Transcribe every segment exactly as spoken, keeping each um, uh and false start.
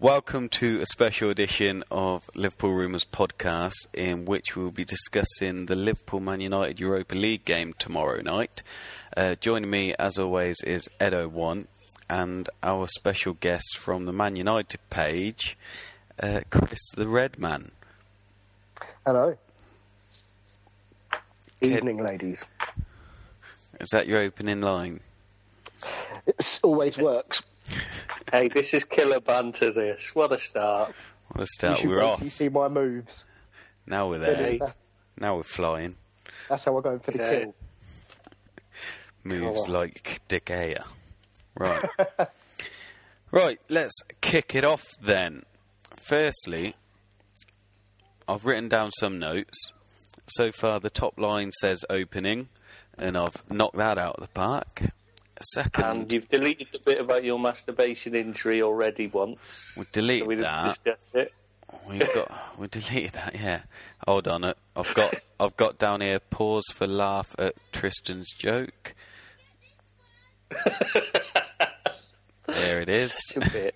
welcome to a special edition of Liverpool Rumours podcast, in which we'll be discussing the Liverpool-Man United Europa League game tomorrow night. Uh, joining me, as always, is Edo One, and our special guest from the Man United page, uh, Chris the Red Man. Hello. Kid, Evening, ladies. Is that your opening line? It always works. Hey, this is killer banter, this. What a start. What a start. You We're off. You see my moves. Now we're there. Really? Now we're flying. That's how we're going for the Okay. kill. Moves Oh. like De Gea. Right. Right, let's kick it off then. Firstly, I've written down some notes. So far, the top line says opening, and I've knocked that out of the park. Second, And you've deleted the bit about your masturbation injury already once. we So deleted we didn't that. discuss it. We've got we deleted that. Yeah. Hold on. uh, I've got I've got down here. Pause for laugh at Tristan's joke. There it is. A bit.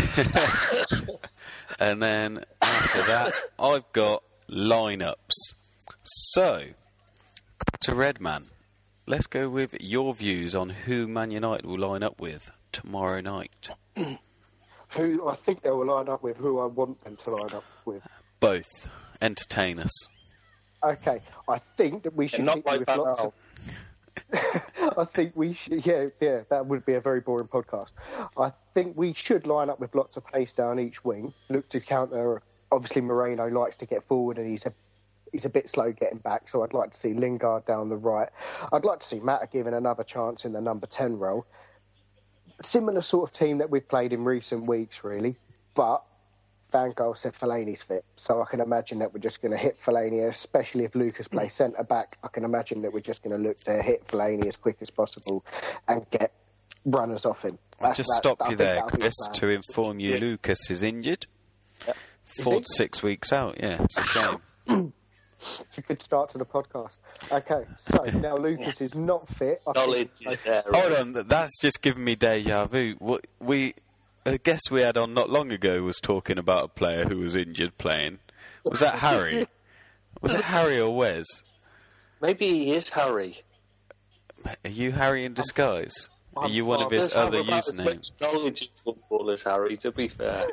And then after that, I've got lineups. So, to Redman, let's go with your views on who Man United will line up with tomorrow night. Who I think they will line up with, who I want them to line up with. Both. Entertain us. Okay, I think that we should And not hit like you with that lots now. of... I think we should, yeah, yeah, that would be a very boring podcast. I think we should line up with lots of pace down each wing, look to counter. Obviously, Moreno likes to get forward, and he's a he's a bit slow getting back. So I'd like to see Lingard down the right. I'd like to see Mata given another chance in the number ten role. Similar sort of team that we've played in recent weeks, really. But Van Gaal said Fellaini's fit, so I can imagine that we're just going to hit Fellaini, especially if Lucas plays centre back. I can imagine that we're just going to look to hit Fellaini as quick as possible and get runners off him. I'll That's- just that- stop I you think there, that'll be the Chris, plan. to inform you Yeah. Lucas is injured. Is Four he? to six weeks out, yeah. It's a shame. It's a good start to the podcast. Okay, so now Lucas is not fit. I Knowledge think, is there. Hold on, th- that's just giving me deja vu. What we, a guest we had on not long ago was talking about a player who was injured playing. Was that Harry? Was it Harry or Wes? Maybe he is Harry. Are you Harry in disguise? Are you one of his Does have other about as usernames? much knowledge of football as Harry, to be fair.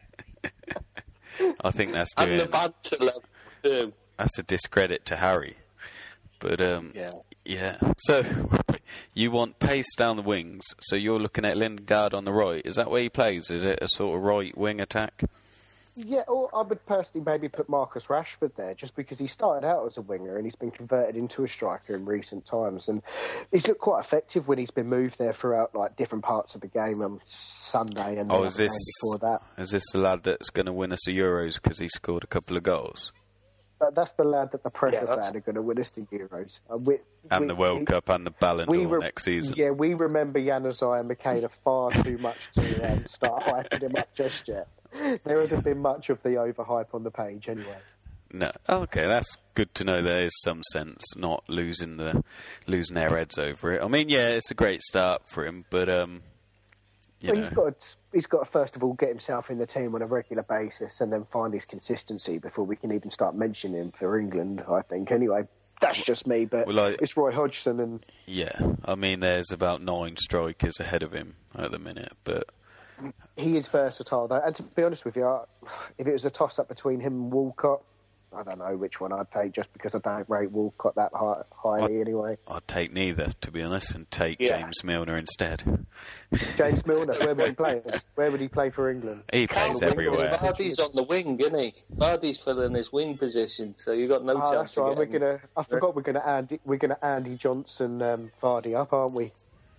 I think that's And the doing banter level, too. that's a discredit to Harry. But um, Yeah. yeah. So you want pace down the wings. So you're looking at Lingard on the right. Is that where he plays? Is it a sort of right wing attack? Yeah, or I would personally maybe put Marcus Rashford there, just because he started out as a winger and he's been converted into a striker in recent times, and he's looked quite effective when he's been moved there throughout like different parts of the game on Sunday and the Oh, other is this game before that. is this the lad that's going to win us the Euros because he scored a couple of goals But that's the lad that the press Yeah, has that's- had are going to win us the Euros. Uh, we, and we- the World we- Cup and the Ballon we d'Or re- next season? Yeah, we remember Januzaj and Makeda far too much to um, start hyping him up just yet. There hasn't been much of the overhype on the page anyway. No. Okay, that's good to know. There is some sense not losing the losing their heads over it. I mean, yeah, it's a great start for him, but um, you Well, know, he's got to, he's got to first of all get himself in the team on a regular basis and then find his consistency before we can even start mentioning him for England, I think. Anyway, that's just me, but Well, I- it's Roy Hodgson and yeah. I mean, there's about nine strikers ahead of him at the minute, but he is versatile, though. And to be honest with you, I- if it was a toss-up between him and Walcott, I don't know which one I'd take, just because I don't rate Walcott that high, highly anyway. I'd take neither, to be honest, and take Yeah. James Milner instead. James Milner, where would he play? Where would he play for England? He plays Can't win, everywhere. because Vardy's on the wing, isn't he? Vardy's filling his wing position, so you've got no Oh, chance that's right. of We're getting... gonna. I forgot we're gonna Andy. We're gonna Andy Johnson um, Vardy up, aren't we?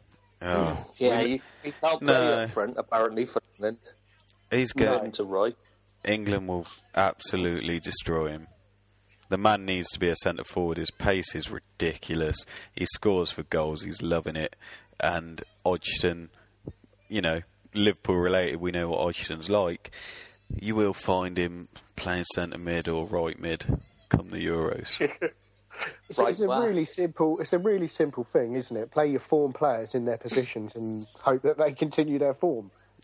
Oh, Yeah, we- you, you can't play No. up front, apparently, for England. he's Get good. him to right. England will absolutely destroy him. The man needs to be a centre forward. His pace is ridiculous. He scores for goals. He's loving it. And Hodgson, you know, Liverpool related, we know what Hodgson's like. You will find him playing centre mid or right mid come the Euros. It's, Right it's a back. really simple. It's a really simple thing, isn't it? Play your form players in their positions and hope that they continue their form.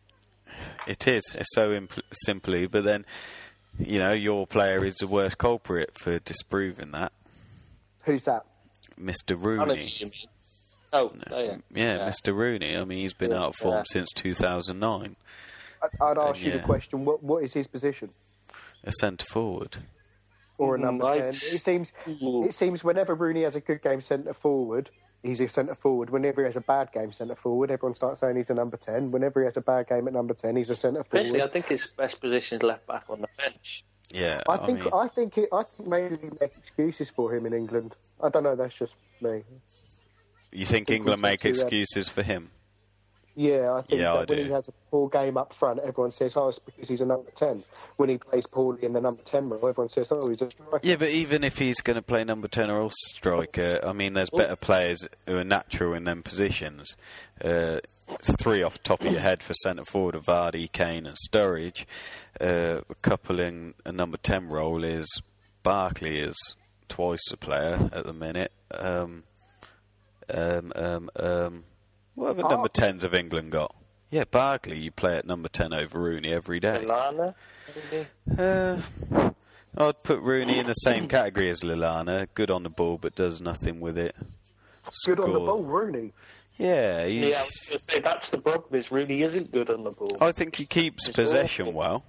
It is. It's so impl- simply, but then, you know, your player is the worst culprit for disproving that. Who's that? Mister Manager, you Rooney. mean? Oh, oh yeah. Yeah, yeah. Mister Rooney. I mean, he's been Yeah, out of form yeah. since two thousand nine. I- I'd ask And, you yeah. the question: what what is his position? A centre forward. Or a Mm, number I'd- ten? It seems Ooh. it seems whenever Rooney has a good game centre forward, he's a centre forward. Whenever he has a bad game centre forward, everyone starts saying he's a number ten. Whenever he has a bad game at number ten, he's a centre Personally, I forward. think his best position is left back on the bench. Yeah, I I, think mean, I think it, I think maybe we make excuses for him in England. I don't know. That's just me. you think think England we make should do that. excuses for him? Yeah, I think Yeah, that I when do. he has a poor game up front, everyone says, "Oh, it's because he's a number ten." When he plays poorly in the number ten role, everyone says, "Oh, he's a striker." Yeah, but even if he's going to play number ten or striker, I mean, there's better players who are natural in them positions. Uh, three off the top of your head for centre forward are Vardy, Kane and Sturridge. Uh, a couple in a number ten role is Barkley is twice a player at the minute. Um, um, um, um, what other Oh. number tens have England got? Yeah, Barkley, you play at number ten over Rooney every day. Lallana, maybe? Uh, I'd put Rooney in the same category as Lallana. Good on the ball, but does nothing with it. Good on the Score- ball, Rooney. Yeah, he's, Yeah, I was going to say that's the problem. Is Rooney isn't good on the ball. I think he keeps It's possession awful. well.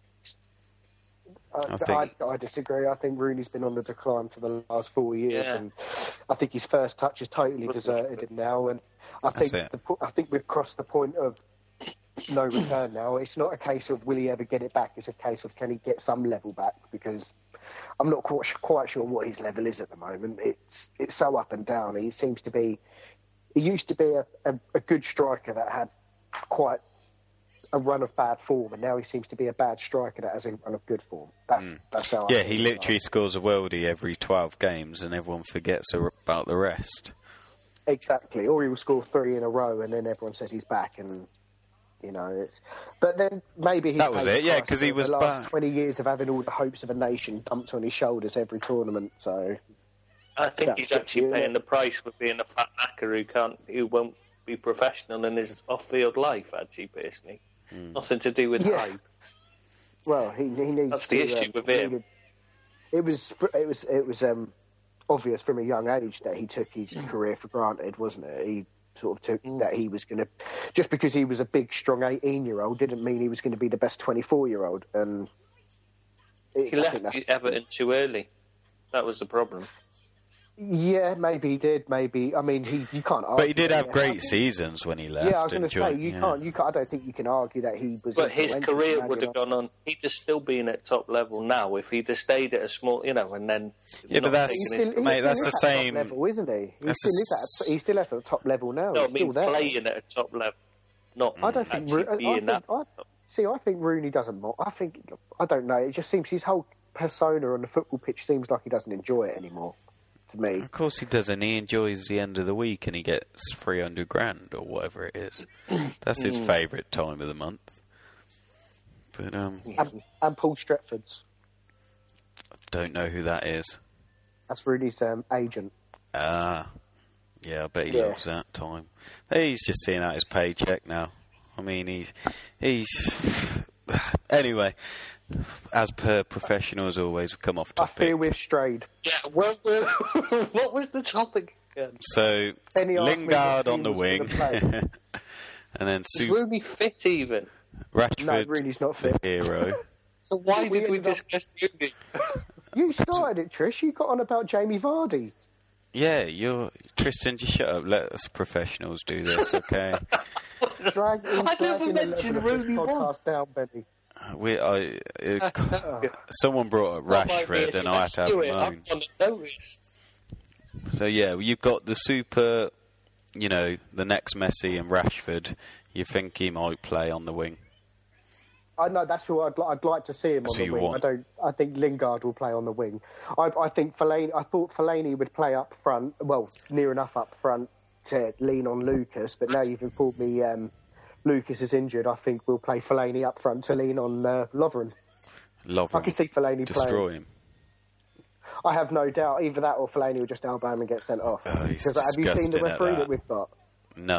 Uh, I I, think- I, disagree. I think Rooney's been on the decline for the last four years, Yeah. and I think his first touch has totally deserted him now. And I That's think it. the, po- I think we've crossed the point of no return now. It's not a case of will he ever get it back. It's a case of can he get some level back, because I'm not quite, quite sure what his level is at the moment. It's it's so up and down. He seems to be. He used to be a, a, a good striker that had quite a run of bad form, and now he seems to be a bad striker that has a run of good form. That's that's how. I Yeah, feel he about literally it. scores a worldie every twelve games, and everyone forgets a- about the rest. Exactly, or he will score three in a row, and then everyone says he's back, and you know it's. But then maybe he's That was paid it, the yeah, price 'cause he for was the last back. twenty years of having all the hopes of a nation dumped on his shoulders every tournament. So I think That's he's it, actually yeah. paying the price for being a fat knacker who can't, who won't be professional in his off-field life. Actually, personally, nothing to do with Yeah. hype. well, he he needs. That's the to, issue um, with he him. needed- It was it was it was um, obvious from a young age that he took his career for granted, wasn't it? He sort of took Mm. that he was going to just because he was a big, strong eighteen-year-old didn't mean he was going to be the best twenty-four-year-old, and it, He I left think that's- Everton too early. That was the problem. Yeah, maybe he did. Maybe I mean he you can't. Argue But he did that, have yeah. great seasons when he left. Yeah, I was going and to say joined- you yeah. can't. You can't. I don't think you can argue that he was. But his influential career in Man would have United. gone on. He'd have still been at top level now if he'd have stayed at a small, you know, and then. Yeah, but not that's- taken He's his- still, he Mate, still that's is the at top same- level, isn't he? He that's still the is at. He still is at the top level now. No, I He's still mean there. playing at a top level, not I don't think. actually Ro- I, I being think that. I, see, I think Rooney doesn't. mo- I think I don't know. It just seems his whole persona on the football pitch seems like he doesn't enjoy it anymore. To me, Of course he doesn't. He enjoys the end of the week and he gets three hundred grand or whatever it is. That's his favourite time of the month. But um, and, and Paul Stretford's. don't know who that is. That's Rooney's um, agent. Ah, yeah, I bet he Yeah. loves that time. He's just seeing out his paycheck now. I mean, he's he's anyway. As per professionals, always we come off I topic. fear we've strayed. Yeah, well, well what was the topic again? So Benny asked me what Lingard on team the was wing, gonna play. and then Is Su- Rooney fit even? No, Rashford, Rooney's not the fit. hero. So why We did we ended up- discuss Rooney? You started it, Trish. You got on about Jamie Vardy. Yeah, you're Tristan. Just shut up. Let us professionals do this, okay? Drag, he's I never dragging the mentioned level of this Rooney podcast once. down, Benny. we, I, it, someone brought up Rashford, and I had to have do a it. I'm moan. on the notice. So yeah, you've got the super, you know, the next Messi and Rashford. You think he might play on the wing? I know that's who I'd, li- I'd like to see him That's on who the you wing. want. I don't. I think Lingard will play on the wing. I, I think Fellaini. I thought Fellaini would play up front. Well, near enough up front to lean on Lucas. But now you've informed me um, Lucas is injured. I think we'll play Fellaini up front to lean on uh, Lovren. Love I him. can see Fellaini Destroy playing. him. I have no doubt either that or Fellaini will just elbow him and get sent off. Oh, he's Because have you seen the disgusting at referee that. that. we've got? No.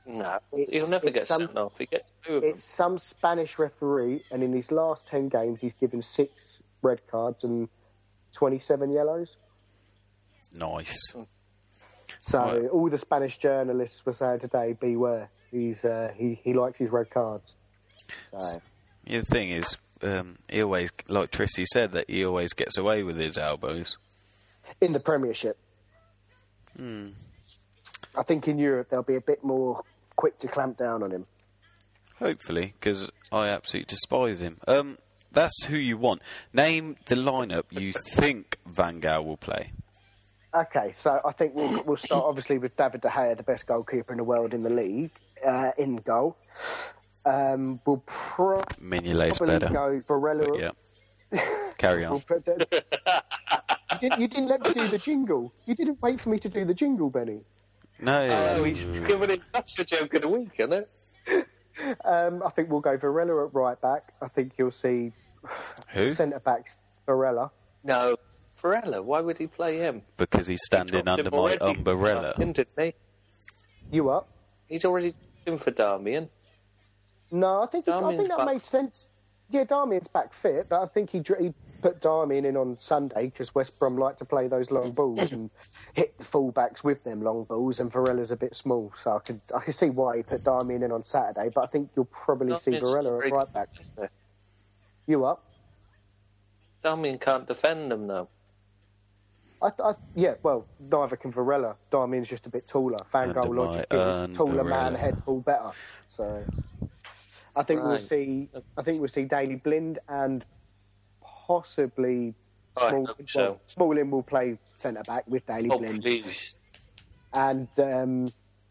No, It's- he'll never it's get some- sent off. He gets two of them. It's some Spanish referee, and in his last ten games, he's given six red cards and twenty-seven yellows. Nice. So Right. all the Spanish journalists were saying today, beware. He's uh, he he likes his red cards. So Yeah, the thing is, um, he always, like Trissy said, that he always gets away with his elbows. in the Premiership, Hmm. I think in Europe they'll be a bit more quick to clamp down on him. Hopefully, because I absolutely despise him. Um, that's who you want. Name the lineup you think Van Gaal will play. Okay, so I think we'll we'll start obviously with David De Gea, the best goalkeeper in the world in the league, uh, in goal. Um, we'll pro- Mignolet's probably better. go Varela. But yeah. Carry We'll on. put the- you, didn't, you didn't let me do the jingle. You didn't wait for me to do the jingle, Benny. No. Oh, he's given it. That's a joke of the week, isn't it? Um, I think we'll go Varela at right back. I think you'll see Who? centre backs Varela. No, Varela. Why would he play him? Because he's standing Dropped under him my already. umbrella. Him, didn't he? You up? He's already in for Darmian. No, I think I think Darmian's that back. made sense. Yeah, Darmian's back fit, but I think he, dr- he put Darmian in on Sunday because West Brom like to play those long balls and hit the fullbacks with them long balls, and Varela's a bit small, so I can I can see why he put Darmian in on Saturday. But I think you'll probably see Darmian's Varela very at right back. good. You up? Darmian can't defend him though. I, I, yeah, well, neither can Varela. Darmian's just a bit taller. Van Under Gaal my logic is own taller man, Varela. head ball better. So I think we'll Right. see. I think we'll see Daley Blind and possibly I Small, hope so. well, Smalling will play centre back with Daley Oh, Blind, please. and um,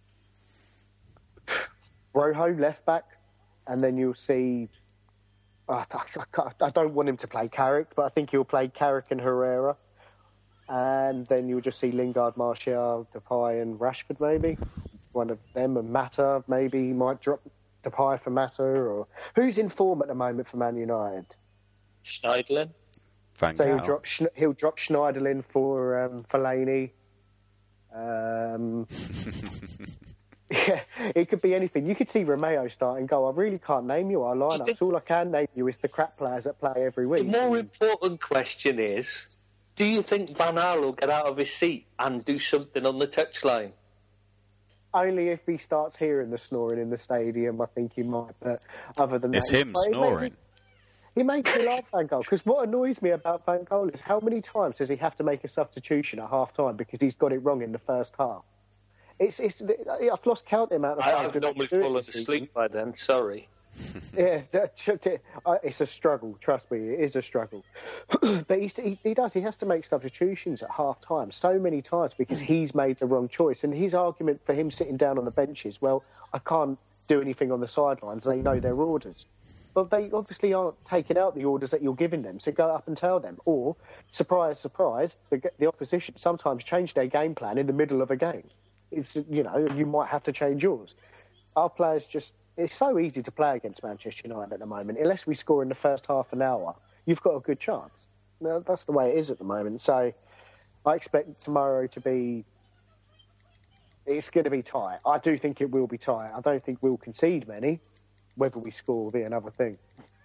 Rojo left back, and then you'll see. Uh, I, I, I don't want him to play Carrick, but I think he'll play Carrick and Herrera. And then you'll just see Lingard, Martial, Depay and Rashford maybe. One of them, and Mata, maybe he might drop Depay for Mata. Or who's in form at the moment for Man United? Schneidlin. Van So he'll Gaal. drop Schne- he'll drop Schneiderlin for um, Fellaini. Um, yeah, it could be anything. You could see Romeo start and go, I really can't name you our lineups. All I can name you is the crap players that play every The week. more important question is, do you think Van Gaal will get out of his seat and do something on the touchline? Only if he starts hearing the snoring in the stadium, I think he might. But other than It's that, him he- he snoring. makes me- He makes me laugh, Van Gaal, because what annoys me about Van Gaal is how many times does he have to make a substitution at half time because he's got it wrong in the first half? It's, it's, I've lost count the amount of I, times. I've we've normally had to do it fallen this season. asleep by then, sorry. Yeah, that- uh, it's a struggle. Trust me, it is a struggle. But he, he, he does. He has to make substitutions at half time so many times because he's made the wrong choice. And his argument for him sitting down on the bench is, well, I can't do anything on the sidelines. They know their orders. But they obviously aren't taking out the orders that you're giving them, so go up and tell them. Or, surprise, surprise, the, the opposition sometimes change their game plan in the middle of a game. It's, you know, you might have to change yours. Our players just... It's so easy to play against Manchester United at the moment. Unless we score in the first half an hour, you've got a good chance. Now, that's the way it is at the moment. So I expect tomorrow to be... It's going to be tight. I do think it will be tight. I don't think we'll concede many. Whether we score will be another thing.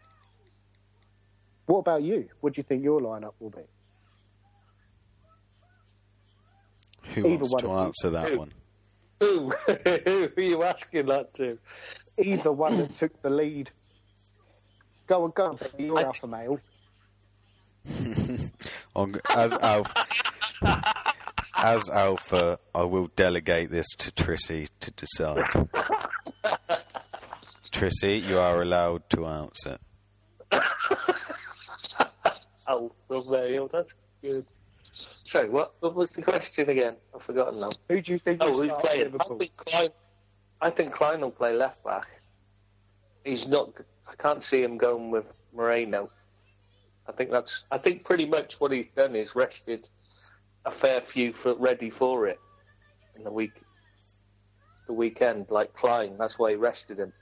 What about you? What do you think your lineup will be? Who Either wants one to of you. answer that Who? one? Who? Who are you asking that to? Either one that took the lead. Go on, go on, Becky, you're I- alpha male. On- As Alpha, as Alpha, I will delegate this to Trissy to decide. Trissy, you are allowed to answer. Oh, Romeo, that's good. Sorry, what, what was the question again? I've forgotten now. Who do you think Oh, will who's start for playing? I Liverpool? think Klein. I think Klein will play left back. He's not. I can't see him going with Moreno. I think that's. I think pretty much what he's done is rested a fair few for ready for it in the week. The weekend, like Klein, that's why he rested him.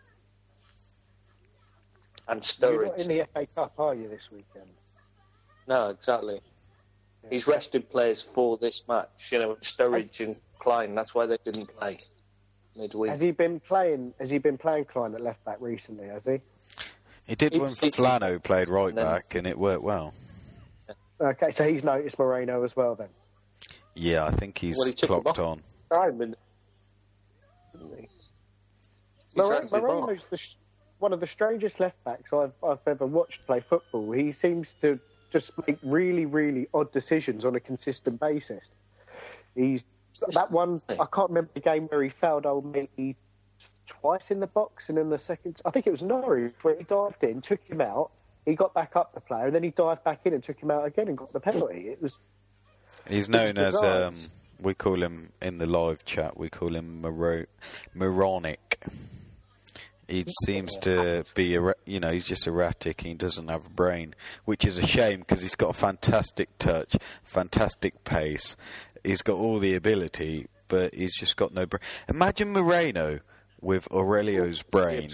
And You're not Sturridge. in the F A Cup, are you, this weekend? No, exactly. He's rested players for this match. You know, Sturridge and Klein. That's why they didn't play. midweek. Has he been playing? Has he been playing Klein at left back recently? Has he? He did He- when he- Flano played right then- back, and it worked well. Okay, so he's noticed Moreno as well then. Yeah, I think he's Well, he took him clocked off. on. Simon, didn't he? He More- dragged him Moreno's off. the, sh- one of the strangest left backs I've I've ever watched play football. He seems to just make really really odd decisions on a consistent basis. He's that one. I can't remember the game where he fouled old me twice in the box, and in the second, I think it was Norwich where he dived in, took him out. He got back up the player, and then he dived back in and took him out again and got the penalty. It was. He's known as, bizarre. um, we call him, in the live chat, we call him Moro- moronic. He seems to be, erra- you know, he's just erratic and he doesn't have a brain, which is a shame because he's got a fantastic touch, fantastic pace. He's got all the ability, but he's just got no brain. Imagine Moreno with Aurelio's brain.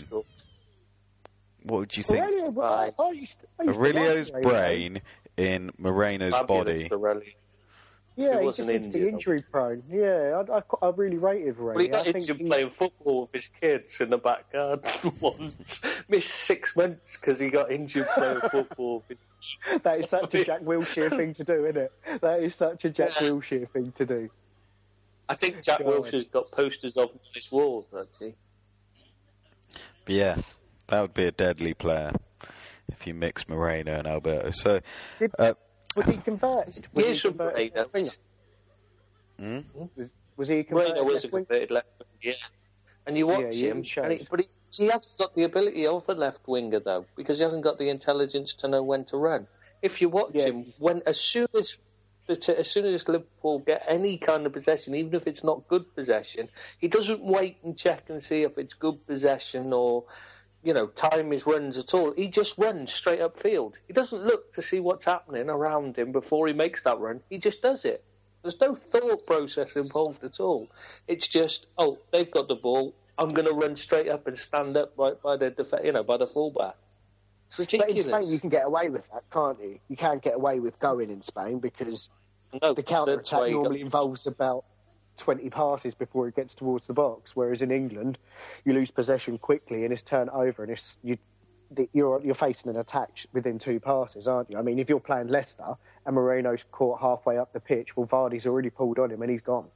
What would you think? Aurelio, well, I used to- I used to Aurelio's like Aurelio. brain in Moreno's Fabulous, body. Aurelio. Yeah, He he, wasn't just seems to be injured, injury prone. Yeah, I, I, I really rated Aurelio. Well, he got I think injured he's- playing football with his kids in the back garden once. Missed six months because he got injured playing football. with his- That is such a Jack Wilshere thing to do, isn't it? That is such a Jack Yeah. Wilshere thing to do. I think Jack God. Wilshere's got posters of him on his wall, actually. But yeah, that would be a deadly player if you mix Moreno and Alberto. So, Did- uh, Was he converted? Was Here's he from converted? Moreno. Was, hmm? was he converted? Moreno was a left wing? converted left wing, yeah. And you watch Yeah, he him, shows. and he, but he, he hasn't got the ability of a left winger, though, because he hasn't got the intelligence to know when to run. If you watch Yeah, him, he's- when as soon as the, as soon as Liverpool get any kind of possession, even if it's not good possession, he doesn't wait and check and see if it's good possession or, you know, time his runs at all. He just runs straight upfield. He doesn't look to see what's happening around him before he makes that run. He just does it. There's no thought process involved at all. It's just, oh, they've got the ball. I'm going to run straight up and stand up by, by the def- you know, by the fullback. It's But in ridiculous. Spain, you can get away with that, can't you? You can't get away with going in Spain because No, the counter that's why attack you normally got- involves about twenty passes before it gets towards the box. Whereas in England, you lose possession quickly and it's turned over, and it's you. the- You're you're facing an attack within two passes, aren't you? I mean, if you're playing Leicester and Moreno's caught halfway up the pitch, well, Vardy's already pulled on him and he's gone.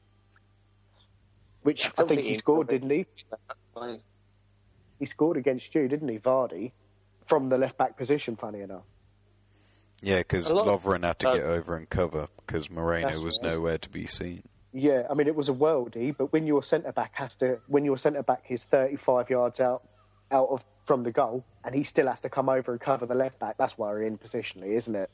Which I I don't think think he he- scored, didn't he? That's fine. He scored against you, didn't he, Vardy, from the left back position? Funny enough. Yeah, because A lot of- Lovren had to uh, get over and cover because Moreno That's was right. nowhere to be seen. Yeah, I mean, it was a worldie, but when your centre back has to, when your centre back is thirty-five yards out, out of from the goal, and he still has to come over and cover the left back, that's worrying positionally, isn't it?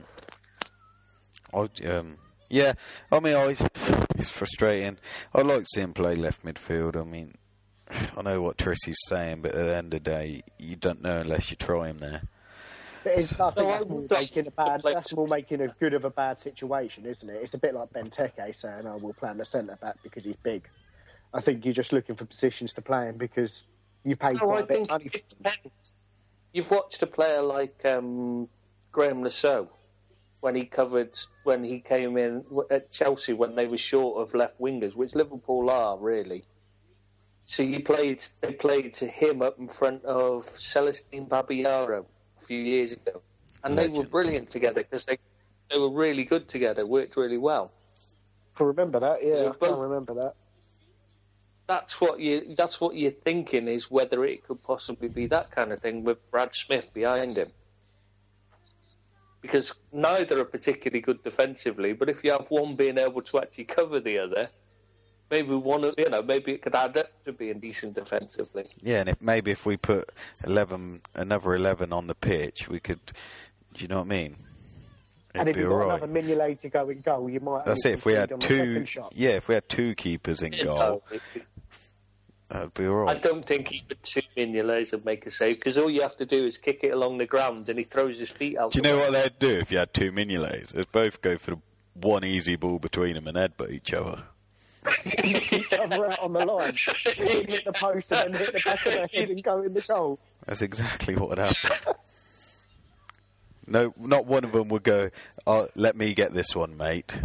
I, um, yeah, I mean, I, it's frustrating. I like seeing him play left midfield. I mean, I know what Trissy's saying, but at the end of the day, you don't know unless you try him there. But it's, I think No, that's I more would- making a bad, like- that's more making a good of a bad situation, isn't it? It's a bit like Benteke saying, "Oh, we'll play him the centre back because he's big." I think you're just looking for positions to play him because you pay No, quite I a bit think of money. it depends. You've watched a player like um, Graham Lasso when he covered when he came in at Chelsea when they were short of left wingers, which Liverpool are really. So you played they played to him up in front of Celestine Babayaro a few years ago, and they were Legend. brilliant together because they they were really good together, worked really well. I remember that, yeah, So I both- can't remember that. That's what you. That's what you're thinking is whether it could possibly be that kind of thing with Brad Smith behind him, because neither are particularly good defensively. But if you have one being able to actually cover the other, maybe one of you know maybe it could add up to being decent defensively. Yeah, and if maybe if we put eleven, another eleven on the pitch, we could. Do you know what I mean? And It'd if be you've got alright. another Mignolet to go in goal, you might. That's only it. If we concede had on the two, second shot. yeah, if we had two keepers in goal, So, it- that'd be I alright. don't think even two Mignolet would make a save because all you have to do is kick it along the ground and he throws his feet out. Do you the know way. what they'd do if you had two Mignoles? They'd both go for the one easy ball between them and headbutt each other. Each other out on the line, hit the post and then hit the back of the head and go in the goal. That's exactly what would happen. No, not one of them would go, oh, let me get this one, mate.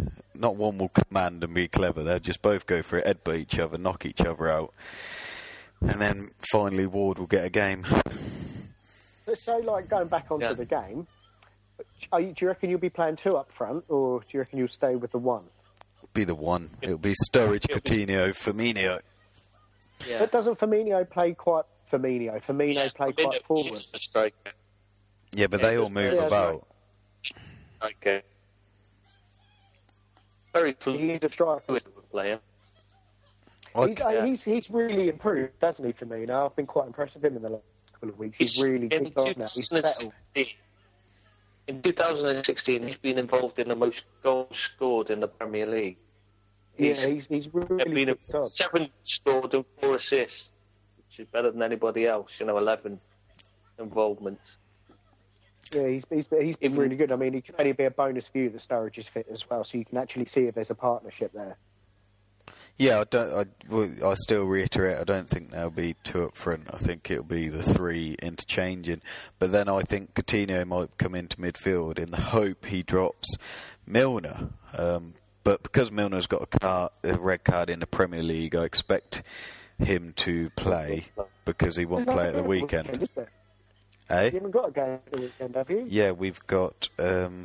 not one will command and be clever. They'll just both go for it, headbutt each other, knock each other out, and then finally Ward will get a game. So, like, going back onto Yeah. the game, are you, do you reckon you'll be playing two up front, or do you reckon you'll stay with the one? Be the one. It'll be Sturridge, Coutinho, Firmino. Yeah. But doesn't Firmino play quite... Firmino. Firmino play Firmino quite forward. is the striker. Yeah, but Yeah, they all just- move yeah, about. Okay. Very He's a striker. fluid player. I He's, c- uh, yeah. he's, he's really improved, hasn't he, Firmino? I've been quite impressed with him in the last couple of weeks. He's, really in kicked on now. He's settled. In two thousand sixteen, he's been involved in the most goals scored in the Premier League. Yeah, he's, he's really been kicked on. seven scored and four assists, which is better than anybody else. You know, eleven involvements. Yeah, he's, he's, he's been Even- really good. I mean, it can only be a bonus for you that Sturridge is fit as well, so you can actually see if there's a partnership there. Yeah, I don't. I, well, I still reiterate. I don't think there'll be two up front. I think it'll be the three interchanging. But then I think Coutinho might come into midfield in the hope he drops Milner. Um, but because Milner's got a, card, a red card in the Premier League, I expect him to play because he won't play at the weekend. Is there? Eh? You haven't got a game at the weekend, have you? Yeah, we've got. Um,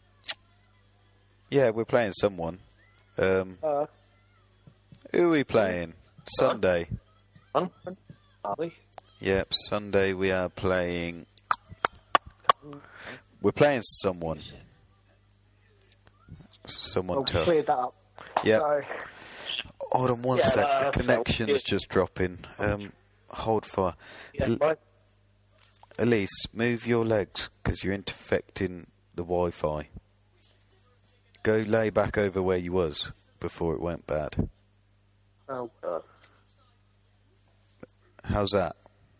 yeah, we're playing someone. Um, Uh, who are we playing? Sunday. Fun, are we? Yep, Sunday we are playing. We're playing someone. Someone I've tough. cleared that up. Yeah. So, Hold on one Yeah, sec. uh, The connection's yeah. just dropping. Um, hold fire. Yeah, L- right. Elise, move your legs because you're interfecting the Wi-Fi. Go lay back over where you was before it went bad. Oh, God. How's that?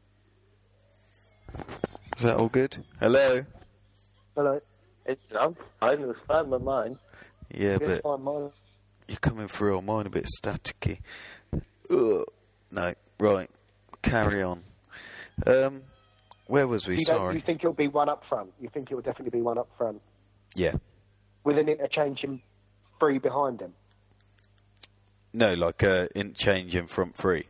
Is that all good? Hello? hello. It's, I'm fine. It was fine with mine. Yeah, Yes, but fine, mine. you're coming through on mine a bit staticky. Ugh. No, right. Carry on. Um, where was we? You, don't, Sorry. you think it'll be one up front? You think it will definitely be one up front Yeah. with an interchanging three behind him? No, like uh, interchange in front three.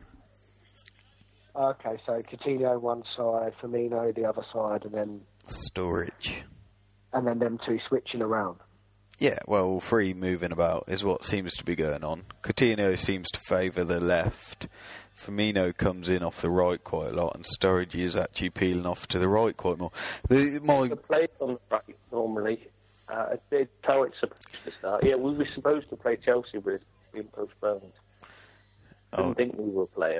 Okay, so Coutinho one side, Firmino the other side, and then Storage. and then them two switching around. Yeah, well, three moving about is what seems to be going on. Coutinho seems to favour the left. Firmino comes in off the right quite a lot, and Sturridge is actually peeling off to the right quite more. The, my The play on the right normally. Uh, it's how it's supposed to start. Yeah, we were supposed to play Chelsea, but it's been postponed. I didn't Oh. think we were playing.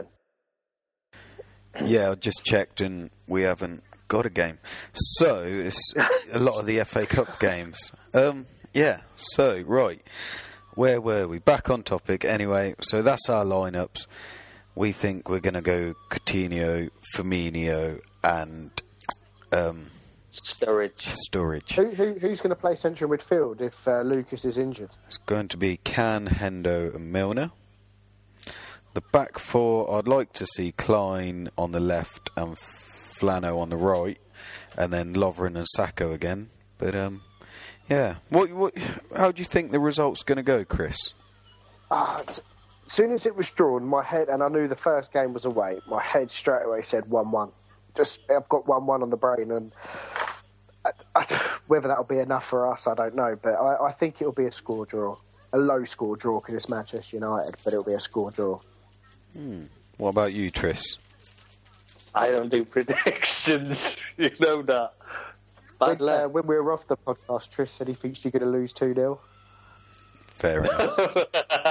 Yeah, I just checked and we haven't got a game. So, it's a lot of the F A Cup games. Um, yeah, so, right. Where were we? Back on topic. Anyway, so that's our lineups. We think we're going to go Coutinho, Firmino and um, Sturridge. Sturridge. Who, who who's going to play central midfield if uh, Lucas is injured? It's going to be Can, Hendo and Milner. The back four, I'd like to see Klein on the left and Flano on the right, and then Lovren and Sacco again. But um, yeah, what what? How do you think the result's going to go, Chris? Ah, as soon as it was drawn, my head, and I knew the first game was away, my head straight away said one one. Just, I've got one one on the brain, and I, I, whether that'll be enough for us, I don't know. But I, I think it'll be a score draw. A low score draw because it's Manchester United, but it'll be a score draw. What about you, Tris? I don't do predictions. You know that. Bad When, uh, luck. when we were off the podcast, Tris said he thinks you're going to lose two nil. Fair enough.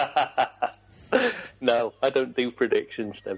No, I don't do predictions, then.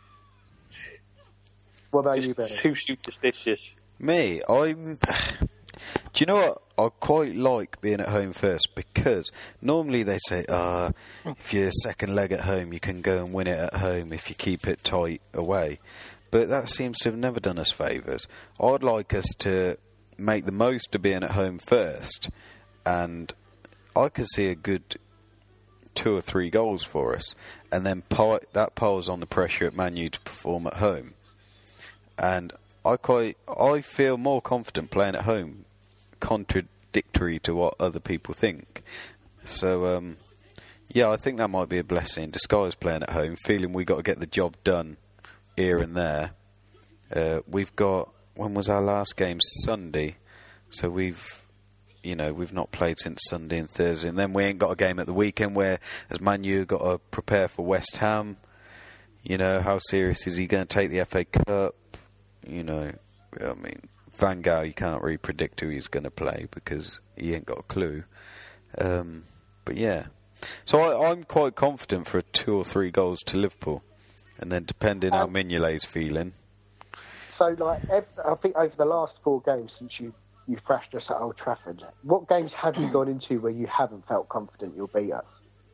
What about you, Just Benny? too superstitious. Me, I'm. Do you know what? I quite like being at home first because normally they say, uh, if you're second leg at home, you can go and win it at home if you keep it tight away. But that seems to have never done us favours. I'd like us to make the most of being at home first, and I could see a good two or three goals for us, and then pi- that piles on the pressure at Man U to perform at home. And I quite, I feel more confident playing at home, contradictory to what other people think. So, um, yeah, I think that might be a blessing in disguise playing at home, feeling we got to get the job done here and there. Uh, we've got, when was our last game? Sunday. So we've, you know, we've not played since Sunday and Thursday. And then we ain't got a game at the weekend where, as Man U, got to prepare for West Ham. You know, how serious is he going to take the F A Cup? You know, I mean, Van Gaal, you can't really predict who he's going to play because he ain't got a clue. Um, but yeah. So I, I'm quite confident for a two or three goals to Liverpool. And then depending um, how Mignolet's feeling. So, like, I think over the last four games since you, you've thrashed us at Old Trafford, what games have you gone into where you haven't felt confident you'll beat us?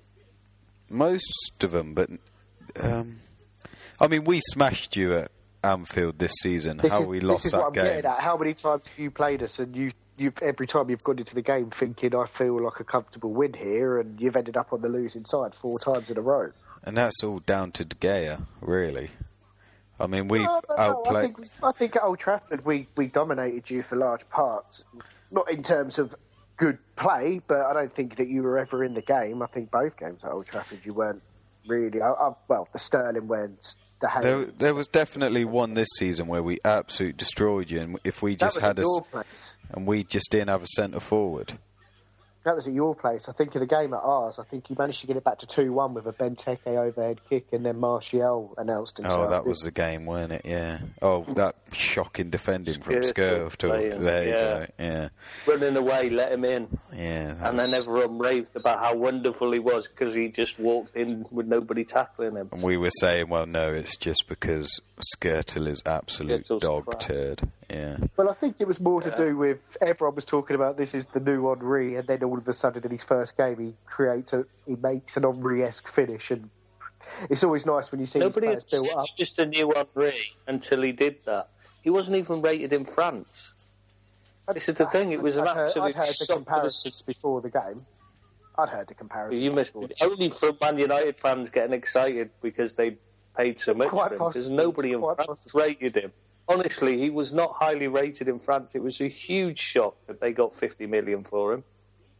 Most of them, but... Um, I mean, we smashed you at Anfield this season. This how is, we lost this is that what I'm game. Getting at. How many times have you played us and you, you've every time you've gone into the game thinking, I feel like a comfortable win here, and you've ended up on the losing side four times in a row? And that's all down to De Gea, really. I mean, we've no, no, outplayed... I think, I think at Old Trafford we, we dominated you for large parts. Not in terms of good play, but I don't think that you were ever in the game. I think both games at Old Trafford you weren't really... I, I, well, the Sterling wins... The there, there was definitely one this season where we absolutely destroyed you, and if we just had us, place. and we just didn't have a centre forward. That was at your place. I think in the game at ours, I think you managed to get it back to two one with a Benteke overhead kick, and then Martial announced himself. Oh, that was the game, weren't it? Yeah. Oh, that shocking defending from Skirv to playing, there you yeah. go. Yeah. Running away, let him in. Yeah. And was... then everyone raved about how wonderful he was because he just walked in with nobody tackling him. And we were saying, well, no, it's just because Skirtle is absolute dog crap. turd. Yeah. Well, I think it was more to yeah. do with everyone was talking about this is the new Henry, and then all of a sudden in his first game he creates a he makes an Henry-esque finish, and it's always nice when you see nobody his players built up. Just a new Henry until he did that. He wasn't even rated in France. This is the thing. It was I'd an heard, absolute I'd heard the shock comparisons before the game. I'd heard the comparisons. You must be, only from Man United fans getting excited because they paid so much Quite for him. possibly, Because nobody in France possibly. rated him. Honestly, he was not highly rated in France. It was a huge shock that they got fifty million for him.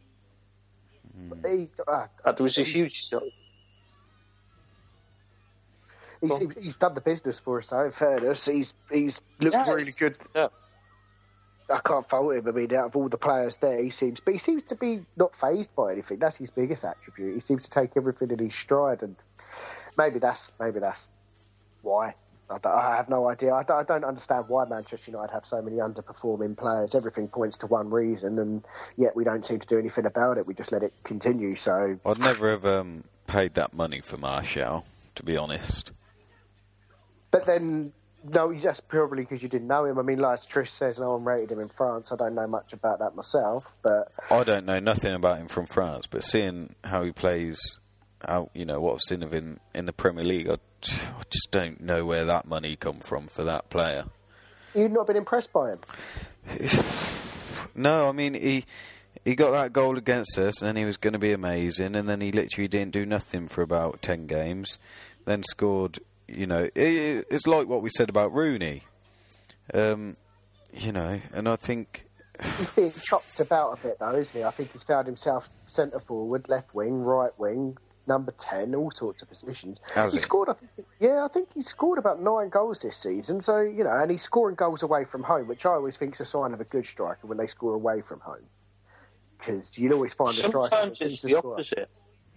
He's, uh, That was a huge shock. He's, he's done the business for us, though, in fairness. He's, he's looked Yeah, really good. Yeah. I can't fault him. I mean, out of all the players there, he seems... But he seems to be not fazed by anything. That's his biggest attribute. He seems to take everything in his stride, and maybe that's maybe that's why. I, don't, I have no idea. I don't, I don't understand why Manchester United have so many underperforming players. Everything points to one reason, and yet we don't seem to do anything about it. We just let it continue. So I'd never have um, paid that money for Martial, to be honest. But then, no, just probably because you didn't know him. I mean, like Trish says, no one rated him in France. I don't know much about that myself, but I don't know nothing about him from France. But seeing how he plays, how you know what I've seen of him in the Premier League, I, I just don't know where that money come from for that player. You've not been impressed by him? No, I mean he he got that goal against us, and then he was going to be amazing, and then he literally didn't do nothing for about ten games, then scored. You know, it, it's like what we said about Rooney. Um, you know, and I think he's being chopped about a bit, though, isn't he? I think he's found himself centre forward, left wing, right wing, number ten, all sorts of positions. Has he, he scored, I think, yeah, I think he scored about nine goals this season. So you know, and he's scoring goals away from home, which I always think is a sign of a good striker when they score away from home, because you'll always find a striker. Sometimes it's the opposite.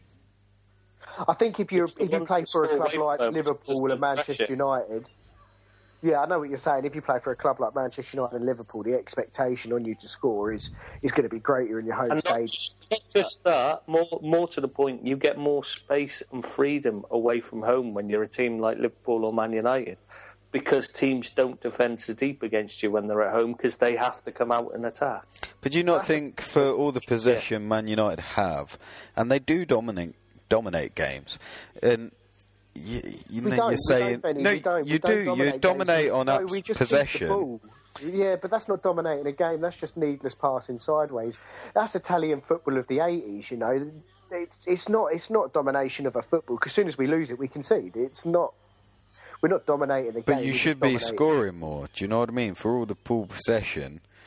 I think if you if you play for a club like Liverpool and Manchester United, yeah, I know what you're saying. If you play for a club like Manchester United and Liverpool, the expectation on you to score is is going to be greater in your home and not stage. Just, not just that, more more to the point, you get more space and freedom away from home when you're a team like Liverpool or Man United, because teams don't defend so deep against you when they're at home because they have to come out and attack. But do you not That's think for all the possession Man United have, and they do dominate dominate games, and you, you know, you're saying no, you do, you dominate on no, possession. Yeah, but that's not dominating a game. That's just needless passing sideways. That's Italian football of the eighties. You know, it's it's not it's not domination of a football. Because as soon as we lose it, we concede. It's not. We're not dominating the game. But you should be scoring more. Do you know what I mean? For all the poor possession,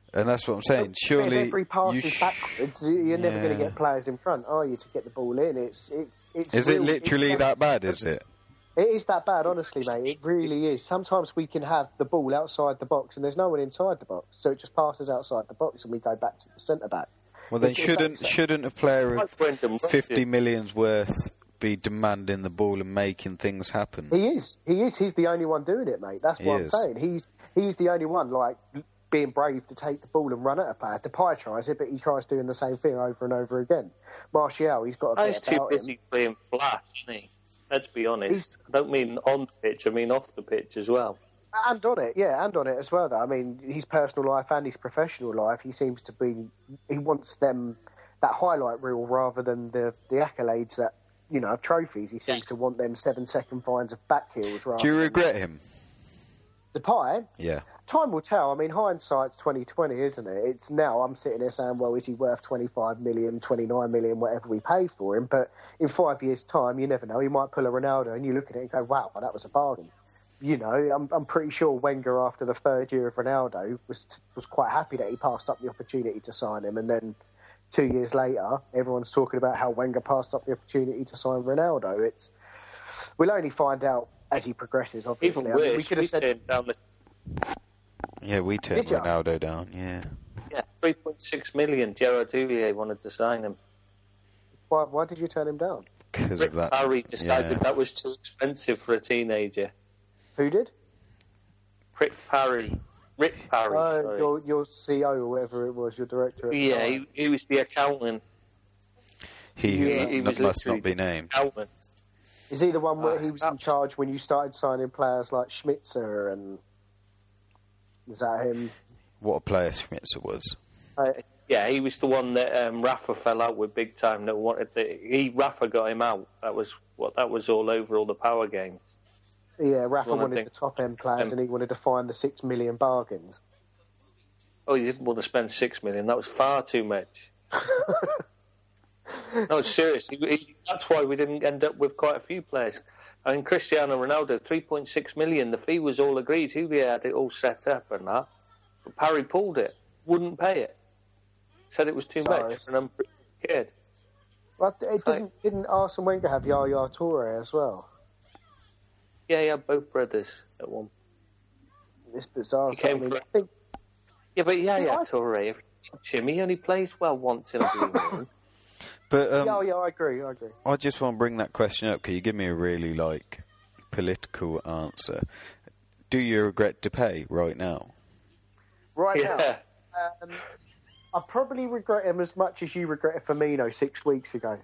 And that's what I'm saying. Surely, if every pass you is sh- backwards, you're never Yeah. going to get players in front, are you, to get the ball in? It's it's it's. is it real- literally it's that bad? Is it? It is that bad, honestly, mate. It really is. Sometimes we can have the ball outside the box and there's no one inside the box, so it just passes outside the box and we go back to the centre back. Well, then It's- it's shouldn't like- shouldn't a player of Like Brendan Rodgers. fifty million's worth be demanding the ball and making things happen? He is. He is. He's the only one doing it, mate. That's He what is. I'm saying. He's he's the only one, like, being brave to take the ball and run at a player. Depay tries it, but he tries doing the same thing over and over again. Martial, he's got a He's bit too about busy him. playing flash, isn't he? Let's be honest. He's- I don't mean on the pitch, I mean off the pitch as well. And on it, yeah, and on it as well, though. I mean, his personal life and his professional life, he seems to be... He wants them, that highlight reel rather than the, the accolades that, you know, trophies. He seems to want them seven-second finds of back heels rather Do you than- regret him? Depay? Yeah. Time will tell. I mean, hindsight's twenty twenty, isn't it? It's now I'm sitting there saying, well, is he worth twenty-five million, twenty-nine million, whatever we pay for him? But in five years' time, you never know. He might pull a Ronaldo and you look at it and go, wow, that was a bargain. You know, I'm, I'm pretty sure Wenger, after the third year of Ronaldo, was was quite happy that he passed up the opportunity to sign him. And then two years later, everyone's talking about how Wenger passed up the opportunity to sign Ronaldo. It's We'll only find out as he progresses, obviously. Even I mean, worse, we could have we said... turned down the Yeah, we turned Did ya? Ronaldo down, yeah. yeah, three point six million. Gerard Houllier wanted to sign him. Why, why did you turn him down? Because Rick of that. Parry decided yeah. that was too expensive for a teenager. Who did? Rick Parry. Rick Parry, Oh, sorry. your, your C E O or whatever it was, your director. At the Yeah, time. he, he was the accountant. He who Yeah, mu- he was must literally not be the named. accountant. Is he the one where Uh, he was uh, in charge when you started signing players like Schmitzer and... Is that him? What a player Schmitzer was. Uh, Yeah, he was the one that um, Rafa fell out with big time. That wanted the, he Rafa got him out. That was what that was all over all the power games. yeah, Rafa Well, I wanted think- the top-end players um, and he wanted to find the six million bargains. Oh, he didn't want to spend six million. That was far too much. No, seriously. He, that's why we didn't end up with quite a few players. I mean, Cristiano Ronaldo, three point six million. The fee was all agreed. Houllier had it all set up and that. But Parry pulled it. Wouldn't pay it. Said it was too Sorry. much for an unproven kid. Well, it didn't, didn't Arsene Wenger have Yaya Toure as well? Yeah, he had both brothers at one. It's bizarre. He So, I came mean, from- I think, Yeah, but yeah, Yeah, yeah, I- Toure. If you touch him, he only plays well once in a blue moon. But um, yeah, yeah, I agree, I agree. I just want to bring that question up. Can you give me a really, like, political answer? Do you regret Depay right now? Right Yeah. now, um, I probably regret him as much as you regretted Firmino six weeks ago.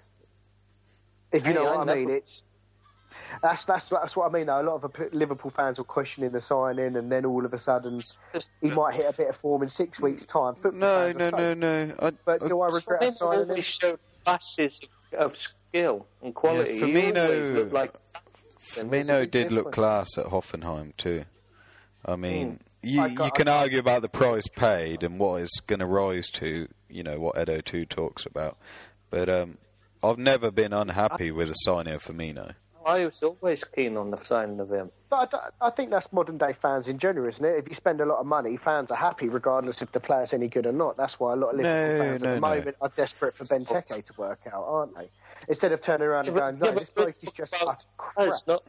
If you Hey, know I what I mean, never- it's that's that's that's what I mean. Though a lot of Liverpool fans will questioning the signing, and then all of a sudden he might hit a bit of form in six weeks' time. Football No, fans no, are so- no, no. I, But I, do I regret Firmino signing him? always showed flashes of skill and quality. Yeah, he Firmino- always looked like. Firmino did look class at Hoffenheim too. I mean, you, I got- you can I- argue about the price paid and what it's going to rise to, you know, what Edo two talks about. But um, I've never been unhappy with the signing of Firmino. I was always keen on the signing of him. But I, I think that's modern day fans in general, isn't it? If you spend a lot of money, fans are happy regardless if the player's any good or not. That's why a lot of Liverpool No, fans no, at the no. moment are desperate for Benteke to work out, aren't they? Instead of turning around and Yeah, going, but- no, yeah, this but bloke is just about utter crap. It's not.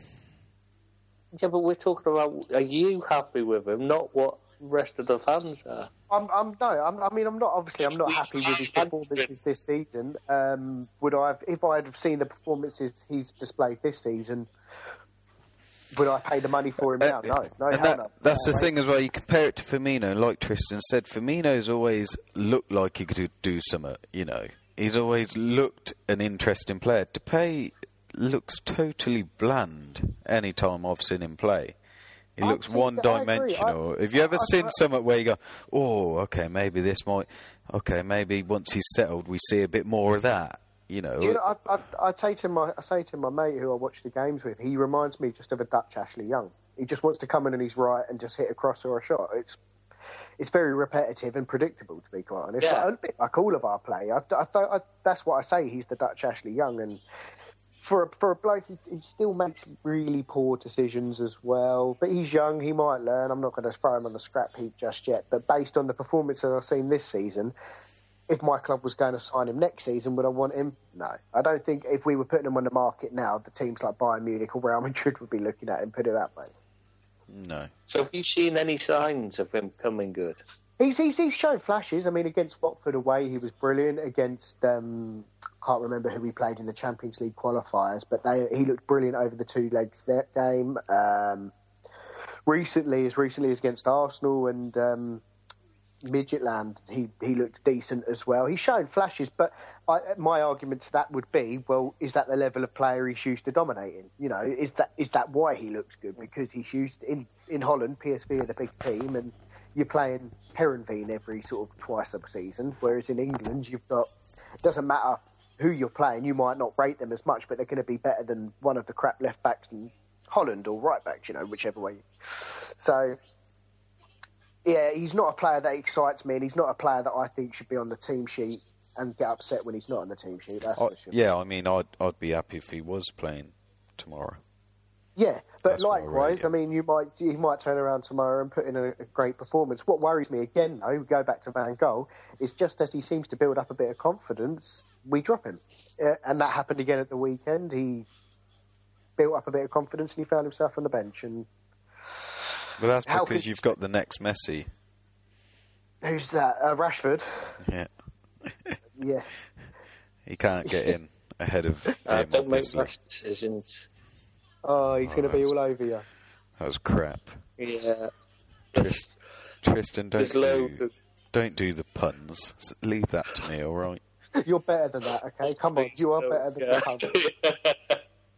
Yeah, but we're talking about, are you happy with him, not what the rest of the fans are? I'm, I'm no, I'm, I mean, I'm not. Obviously, I'm not happy with his performances this season. Um, would I, have, if I had seen the performances he's displayed this season, would I pay the money for him now? No, no, and hell that, no. that's No, the mate. thing as well. You compare it to Firmino, like Tristan said. Firmino's always looked like he could do something. You know, he's always looked an interesting player. Depay looks totally bland any time I've seen him play. He I looks think- I one-dimensional. agree. I- Have you ever I- seen I- something where you go, "Oh, okay, maybe this might, okay, maybe once he's settled, we see a bit more of that." You know, Do you know, I, I, I say to my, I say to my mate who I watch the games with, he reminds me just of a Dutch Ashley Young. He just wants to come in and he's right and just hit a cross or a shot. It's, it's very repetitive and predictable, to be quite honest. Yeah. Like, a bit like all of our play. I, I, I, that's what I say. He's the Dutch Ashley Young, and for a, for a bloke, he, he still makes really poor decisions as well. But he's young, he might learn. I'm not going to throw him on the scrap heap just yet. But based on the performances I've seen this season, if my club was going to sign him next season, would I want him? No. I don't think if we were putting him on the market now, the teams like Bayern Munich or Real Madrid would be looking at him, put it that way. No. So have you seen any signs of him coming good? He's, he's, he's shown flashes. I mean, against Watford away, he was brilliant. Against, um, can't remember who he played in the Champions League qualifiers, but they, he looked brilliant over the two legs that game. Um, recently, as recently as against Arsenal and um, Midtjylland, he, he looked decent as well. He's shown flashes, but I, my argument to that would be, well, is that the level of player he's used to dominating? You know, is that is that why he looks good? Because he's used, in, in Holland, P S V are the big team, and you're playing Heerenveen every sort of twice a season, whereas in England, you've got, it doesn't matter who you're playing, you might not rate them as much, but they're going to be better than one of the crap left backs in Holland or right backs, you know, whichever way. So, yeah, he's not a player that excites me, and he's not a player that I think should be on the team sheet and get upset when he's not on the team sheet. That's I, for sure. yeah, I mean, I'd I'd be happy if he was playing tomorrow. Yeah, but That's what I likewise, rate I him. mean, you might you might turn around tomorrow and put in a, a great performance. What worries me again, though, we go back to Van Gaal, is just as he seems to build up a bit of confidence, we drop him, uh, and that happened again at the weekend. He built up a bit of confidence and he found himself on the bench. And But that's How because could- you've got the next Messi. who's that? Uh, Rashford. Yeah, Yeah. he can't get in ahead of him. Uh, don't make obviously. rash decisions. Oh, he's Oh, going to be that's- all over you. That was crap. Yeah. Trist, Tristan, don't There's loads do, of... don't do the puns. S- Leave that to me, all right? You're better than that, okay? Come on, you are better than yeah. that.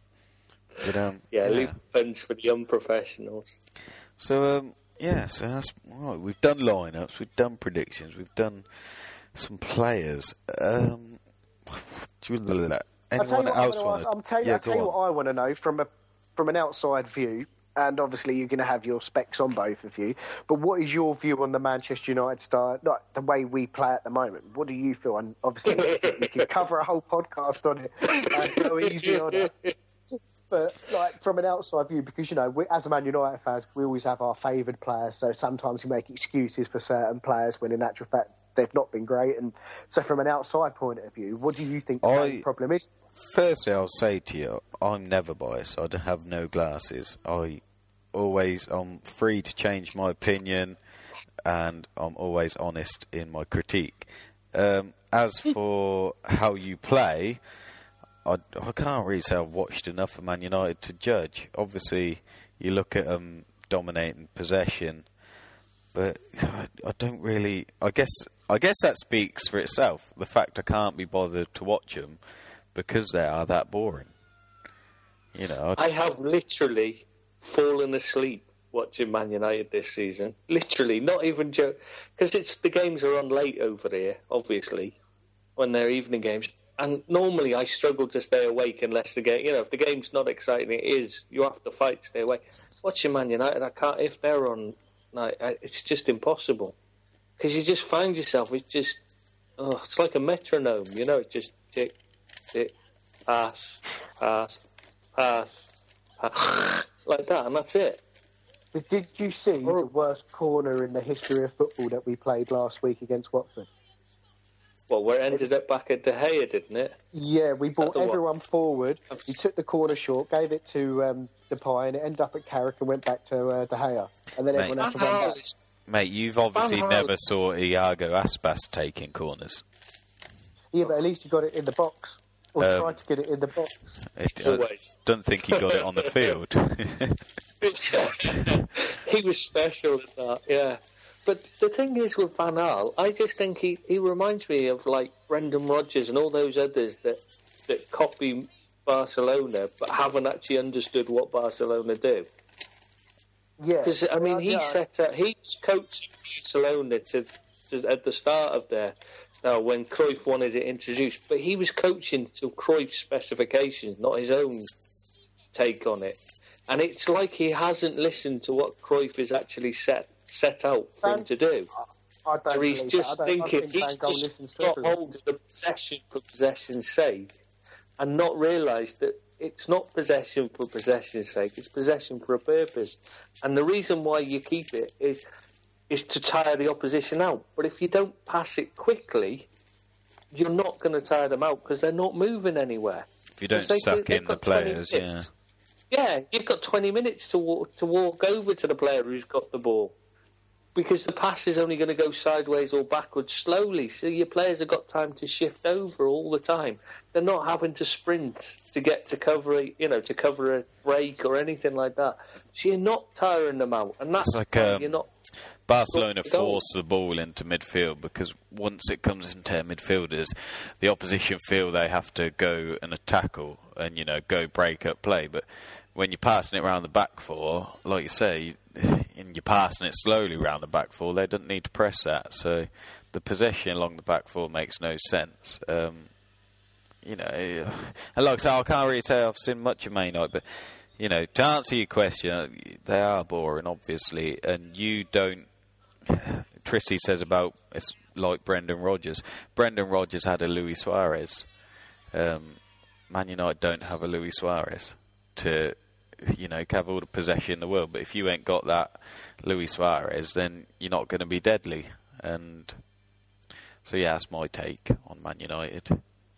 But, um, yeah, leave the fence for the unprofessionals. So, um, yeah, so that's right. We've done lineups, we've done predictions, we've done some players. Um, do you, I'll tell anyone you what, I else wanna want ask- I'm tell you, Yeah, I'll tell go you on. what I want to know from a from an outside view, and obviously you're going to have your specs on both of you. But what is your view on the Manchester United style, like the way we play at the moment? What do you feel? And obviously we can cover a whole podcast on it and go easy on it. But like from an outside view, because you know, we, as a Man United fans, we always have our favoured players. So sometimes we make excuses for certain players when, in actual fact, they've not been great. And so, from an outside point of view, what do you think the I- main problem is? Firstly, I'll say to you, I'm never biased. I don't have no glasses. I always, I'm free to change my opinion, and I'm always honest in my critique. Um, as for how you play, I, I can't really say I've watched enough of Man United to judge. Obviously, you look at them dominating possession, but I, I don't really. I guess I guess that speaks for itself. The fact I can't be bothered to watch them because they are that boring. You know, I, I have literally fallen asleep watching Man United this season. Literally, not even joke, because it's the games are on late over here, obviously, when they're evening games. And normally I struggle to stay awake unless the game, you know, if the game's not exciting, it is. You have to fight to stay awake. Watching Man United, I can't. If they're on, no, it's just impossible, because you just find yourself. It's just, oh, it's like a metronome, you know. It's just tick, tick, pass, pass, pass, pass, like that, and that's it. But did you see the worst corner in the history of football that we played last week against Watford? Well, where it ended up back at De Gea, didn't it? Yeah, we brought the one? everyone forward. He took the corner short, gave it to um, Depay, and it ended up at Carrick and went back to uh, De Gea. And then Mate. everyone had to Van run Gaal back. is- mate, you've obviously Van Gaal- never saw Iago Aspas taking corners. Yeah, but at least he got it in the box. Or Um, tried to get it in the box. I, I Always. don't think he got it on the field. He was special at that, yeah. But the thing is with Van Gaal, I just think he, he reminds me of like Brendan Rodgers and all those others that, that copy Barcelona but haven't actually understood what Barcelona do. Yeah. Because I mean, Well, he yeah. set up, he coached Barcelona to, to at the start of their uh, when Cruyff wanted it introduced, but he was coaching to Cruyff's specifications, not his own take on it. And it's like he hasn't listened to what Cruyff is actually set set out for him Van- to do. I don't So he's believe just that. I don't, I thinking think Van he's Gaal just listens to got everyone. hold of the possession for possession's sake, and not realised that it's not possession for possession's sake. It's possession for a purpose. And the reason why you keep it is is to tire the opposition out. But if you don't pass it quickly, you're not going to tire them out because they're not moving anywhere. If you don't they, suck in the players, yeah. Yeah, you've got twenty minutes to walk, to walk over to the player who's got the ball. Because the pass is only going to go sideways or backwards slowly, so your players have got time to shift over all the time. They're not having to sprint to get to cover, a, you know, to cover a break or anything like that. So you're not tiring them out, and that's it's like um, you're not. Barcelona force the ball into midfield because once it comes into midfielders, the opposition feel they have to go and tackle and you know go break up play, but when you're passing it around the back four, like you say, and you're passing it slowly around the back four, they don't need to press that. So the possession along the back four makes no sense. Um, you know, and like I say, I can't really say I've seen much of Man United, but you know, to answer your question, they are boring, obviously, and you don't. Tristy says about it's like Brendan Rodgers. Brendan Rodgers had a Luis Suarez. Um, Man United don't have a Luis Suarez to, you know, have all the possession in the world. But if you ain't got that Luis Suarez, then you're not going to be deadly. And so, yeah, that's my take on Man United.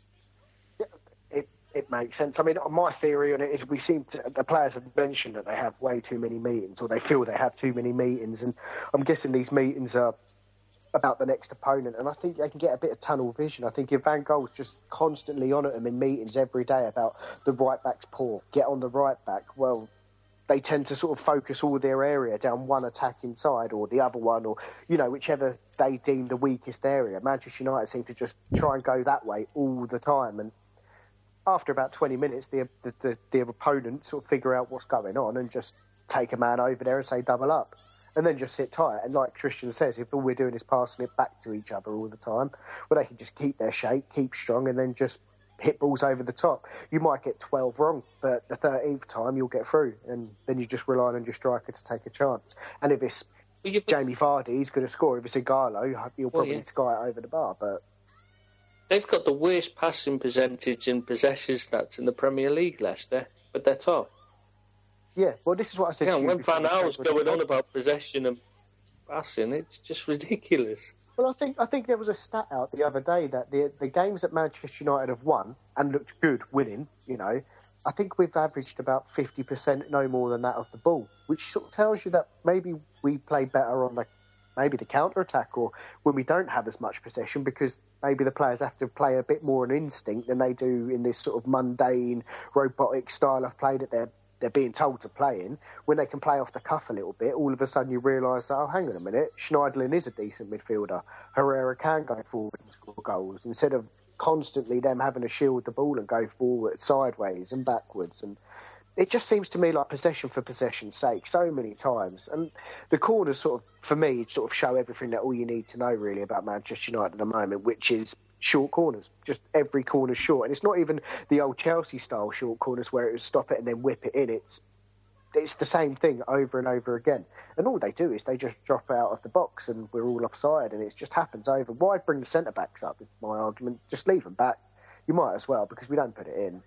It it makes sense. I mean, my theory on it is we seem to, the players have mentioned that they have way too many meetings, or they feel they have too many meetings, and I'm guessing these meetings are about the next opponent, and I think they can get a bit of tunnel vision. I think if Van Gaal's just constantly on at them in meetings every day about the right back's poor, get on the right back, well, they tend to sort of focus all their area down one attack inside or the other one, or, you know, whichever they deem the weakest area. Manchester United seem to just try and go that way all the time, and after about twenty minutes, the, the, the, the opponent sort of figure out what's going on and just take a man over there and say double up. And then just sit tight. And like Christian says, if all we're doing is passing it back to each other all the time, well, they can just keep their shape, keep strong, and then just hit balls over the top. You might get twelve wrong, but the thirteenth time you'll get through. And then you just rely on your striker to take a chance. And if it's well, Jamie Vardy, he's going to score. If it's Ighalo, you'll probably well, yeah. sky it over the bar. But they've got the worst passing percentage and possession stats in the Premier League, Leicester, but they're top. Yeah, well, this is what I said. Yeah, to you when Van Gaal's going on about possession and passing, it's just ridiculous. Well, I think I think there was a stat out the other day that the the games that Manchester United have won and looked good winning, you know, I think we've averaged about fifty percent, no more than that, of the ball, which sort of tells you that maybe we play better on the maybe the counter attack, or when we don't have as much possession, because maybe the players have to play a bit more on instinct than they do in this sort of mundane, robotic style of play that they're they're being told to play in. When they can play off the cuff a little bit, all of a sudden you realise, oh, hang on a minute, Schneiderlin is a decent midfielder. Herrera can go forward and score goals, instead of constantly them having to shield the ball and go forward, sideways and backwards. And it just seems to me like possession for possession's sake so many times. And the corners sort of, for me, sort of show everything that all you need to know really about Manchester United at the moment, which is short corners. Just every corner short. And it's not even the old Chelsea-style short corners where it would stop it and then whip it in. It's it's the same thing over and over again. And all they do is they just drop out of the box and we're all offside, and it just happens over. Why bring the centre-backs up is my argument. Just leave them back. You might as well, because we don't put it in.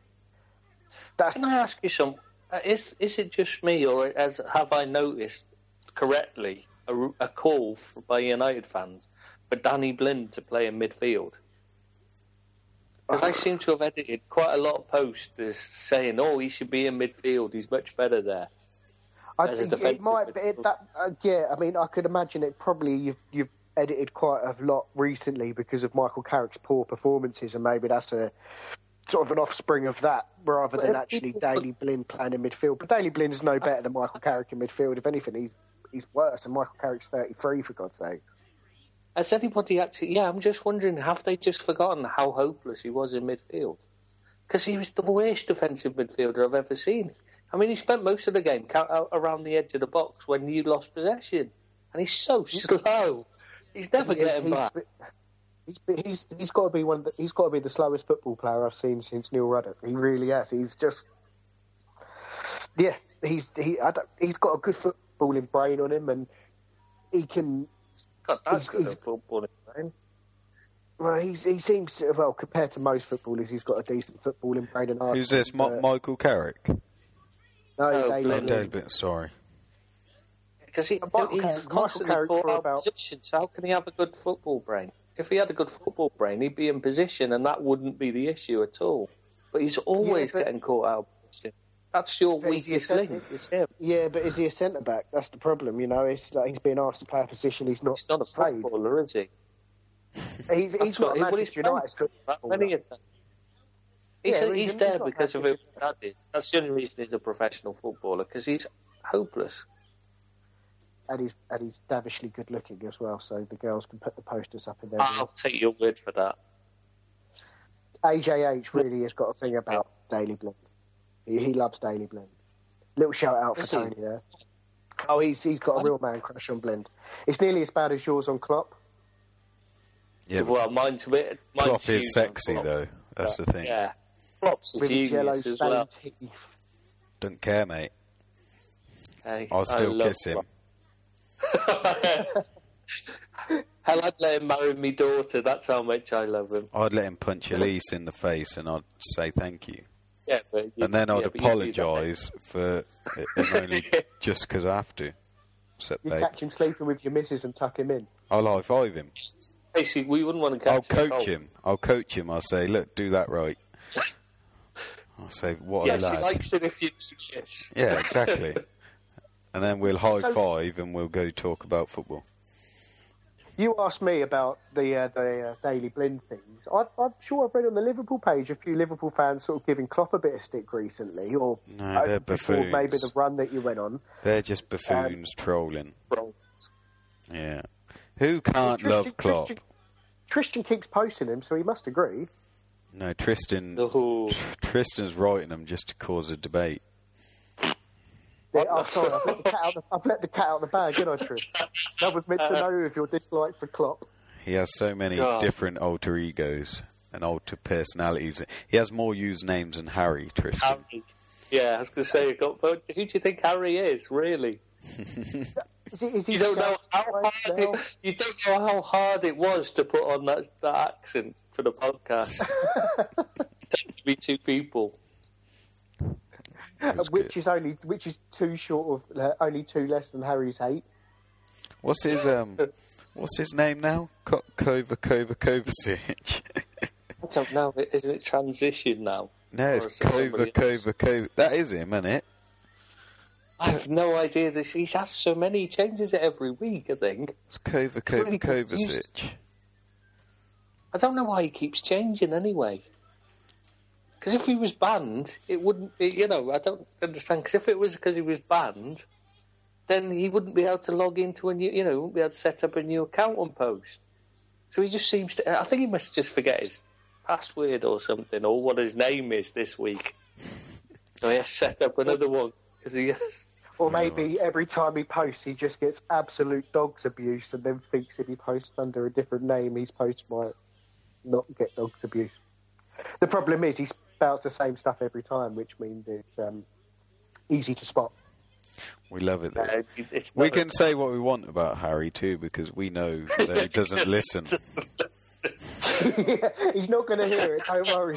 That's Can I ask you something? Uh, is, is it just me, or as have I noticed correctly a, a call for, by United fans for Danny Blind to play in midfield? Because I seem to have edited quite a lot of posts saying, "Oh, he should be in midfield. He's much better there." I think it might be it, that. Uh, yeah, I mean, I could imagine it. Probably you've you've edited quite a lot recently because of Michael Carrick's poor performances, and maybe that's a sort of an offspring of that, rather than actually Daley Blind playing in midfield. But Daley Blind's no better than Michael Carrick in midfield. If anything, he's he's worse. And Michael Carrick's thirty-three, for God's sake. Has anybody actually... Yeah, I'm just wondering, have they just forgotten how hopeless he was in midfield? Because he was the worst defensive midfielder I've ever seen. I mean, he spent most of the game around the edge of the box when you lost possession. And he's so slow. He's never he getting he's, back. He's, he's, he's got to be one. Of the, he's got to be the slowest football player I've seen since Neil Ruddock. He really has. He's just... Yeah, he's he. I don't, he's got a good footballing brain on him, and he can... God, that's good at football, man. Well, he's, he seems to, well compared to most footballers, he's got a decent footballing brain. And Who's this? Ma- uh, Michael Carrick? No, No, Daley Blind. David, Blind. sorry. Because he, Michael he's Carrick- constantly Michael Carrick caught for out about- positions. How can he have a good football brain? If he had a good football brain, he'd be in position, and that wouldn't be the issue at all. But he's always Yeah, but- getting caught out of position. That's your But is he a weakest centre- link, is him. Yeah, but is he a centre back? That's the problem. You know, it's like he's being asked to play a position he's not. He's not a played. footballer, is he? He's, he's That's not what- a well, he's Manchester United played footballer. many a time. He's, Yeah, well, he's he's- there he's not because of who Manchester his dad is. That's the only reason he's a professional footballer, because he's hopeless. And he's and he's davishly good looking as well, so the girls can put the posters up in there. I'll take your word for that. A J H really has got a thing about Daley Blind. He, he loves Daley Blind. Little shout out for Does he? Tony there. Oh, he's he's got a real man crush on Blind. It's nearly as bad as yours on Klopp. Yeah, Well, mine's a bit. Mine's Klopp huge is on sexy, Klopp. though. That's the thing. Yeah. Klopp's a With his yellow genius as stained well. teeth. Don't care, mate. Hey, I'll still I love kiss him. Klopp. Hell, I'd let him marry me daughter. That's how much I love him. I'd let him punch Elise in the face and I'd say thank you. Yeah, but you, And then I'd yeah, but you do that, mate. apologise for it only just because I have to. Except, You babe, catch him sleeping with your missus and tuck him in. I'll high five him. Basically, we wouldn't want to catch I'll him coach cold. him. I'll coach him. I'll say, look, do that right. I'll say, what Yeah, a she lad. likes it if you do kiss. Yeah, exactly. And then we'll high So- five and we'll go talk about football. You asked me about the uh, the uh, Daley Blind things. I, I'm sure I've read on the Liverpool page a few Liverpool fans sort of giving Klopp a bit of stick recently, or No, uh, they're before buffoons. maybe the run that you went on. They're just buffoons trolling. Bro. Yeah. Who can't Tristan- love Klopp? Tristan, Tristan keeps posting him, so he must agree. No, Tristan. No. Tristan's writing them just to cause a debate. Yeah, I'm sorry, I've let, the cat out the, I've let the cat out of the bag, didn't I, Tris? That was meant to know of your dislike for Klopp. He has so many God. different alter egos and alter personalities. He has more usernames than Harry, Tristan. Harry. Yeah, I was going to say, who do you think Harry is, really? Is he, is he You don't know how Scouse hard now? it, you don't know how hard it was to put on that, that accent for the podcast. To be two people. That's which good. is only which is two short of uh, only two less than Harry's eight. What's his um? What's his name now? Ko- Kova Kova Kovacic. I don't know. Isn't it transition now? No, Or it's is it somebody Kova else? Kova Kova. That is him, isn't it? I have no idea. This he has so many. He changes it every week. I think. It's Kova really Kova confused. Kovacic. I don't know why he keeps changing anyway. Because if he was banned, it wouldn't be, you know, I don't understand. Because if it was because he was banned, then he wouldn't be able to log into a new, you know, he wouldn't be able to set up a new account on Post. So he just seems to, I think he must just forget his password or something, or what his name is this week. So he has to set up another one. Cause he Or maybe every time he posts, he just gets absolute dogs abuse, and then thinks if he posts under a different name, his post might not get dogs abuse. The problem is he spouts the same stuff every time, which means it's um, easy to spot. We love it. Though. uh, it's We not can say what we want about Harry too, because we know that he doesn't listen. He's not going to hear it, don't worry.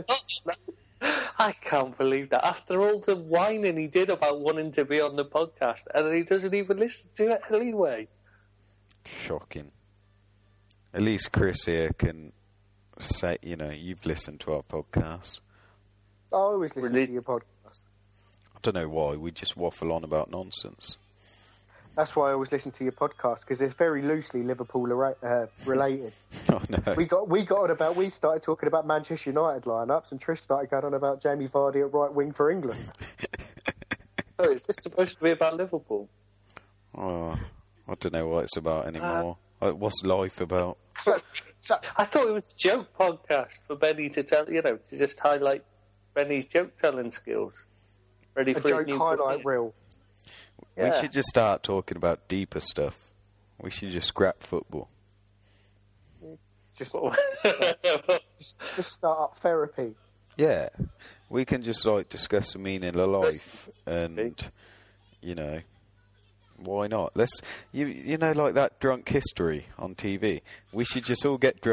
I can't believe that. After all the whining he did about wanting to be on the podcast, and he doesn't even listen to it anyway. Shocking. At least Chris here can say, you know, you've listened to our podcast. I always listen Really? to your podcast. I don't know why, we just waffle on about nonsense. That's why I always listen to your podcast, because it's very loosely Liverpool uh, related. Oh no. We got we got on about we started talking about Manchester United lineups, and Trish started going on about Jamie Vardy at right wing for England. So is this supposed to be about Liverpool? Oh, I don't know what it's about anymore. Uh, What's life about? So, so I thought it was a joke podcast for Benny to tell, you know, to just highlight Benny's joke telling skills. Ready a for his joke new highlight career. reel. We Yeah. should just start talking about deeper stuff. We should just scrap football. Just, just just start up therapy. Yeah, we can just like discuss the meaning of life, and you know, why not? Let's you you know like that drunk history on T V. We should just all get drunk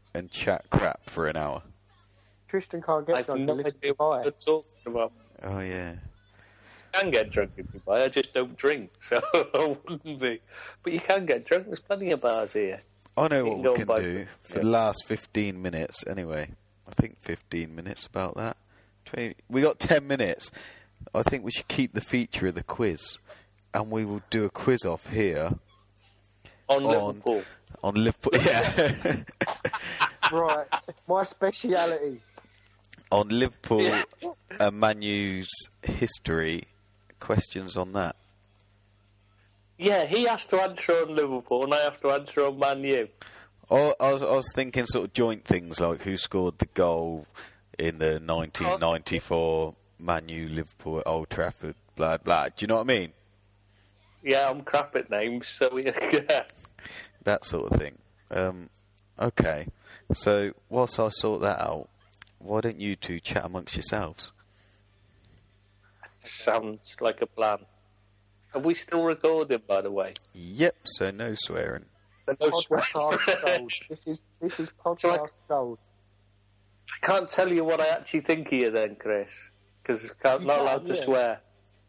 and chat crap for an hour. Tristan can't get I've drunk no and listen idea to what Dubai. you're talking about. Oh, yeah. You can get drunk in Dubai, I just don't drink, so I wouldn't be. But you can get drunk, there's plenty of bars here. I know You what can we go can and buy do them. for Yeah. the last fifteen minutes, anyway. I think fifteen minutes, about that. twenty We got ten minutes. I think we should keep the feature of the quiz. And we will do a quiz off here On, On- Liverpool. on Liverpool. Yeah. Right, my speciality. on Liverpool Yeah. and Man U's history. Questions on that. Yeah, he has to answer on Liverpool, and I have to answer on Man U. Oh, I was, I was thinking sort of joint things like who scored the goal in the nineteen ninety-four Man U Liverpool at Old Trafford, blah, blah. Do you know what I mean? Yeah, I'm crap at names, so we, yeah. That sort of thing. Um, okay. So, whilst I sort that out, why don't you two chat amongst yourselves? Sounds like a plan. Are we still recording, by the way? Yep, so no swearing. No Podcast gold. This is this is So I- podcast gold. I can't tell you what I actually think of you then, Chris, because I'm You not can, allowed to yeah. swear.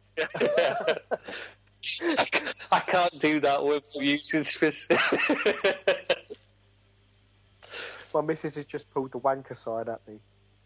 I c- I can't do that with using specific. My missus has just pulled the wanker side at me.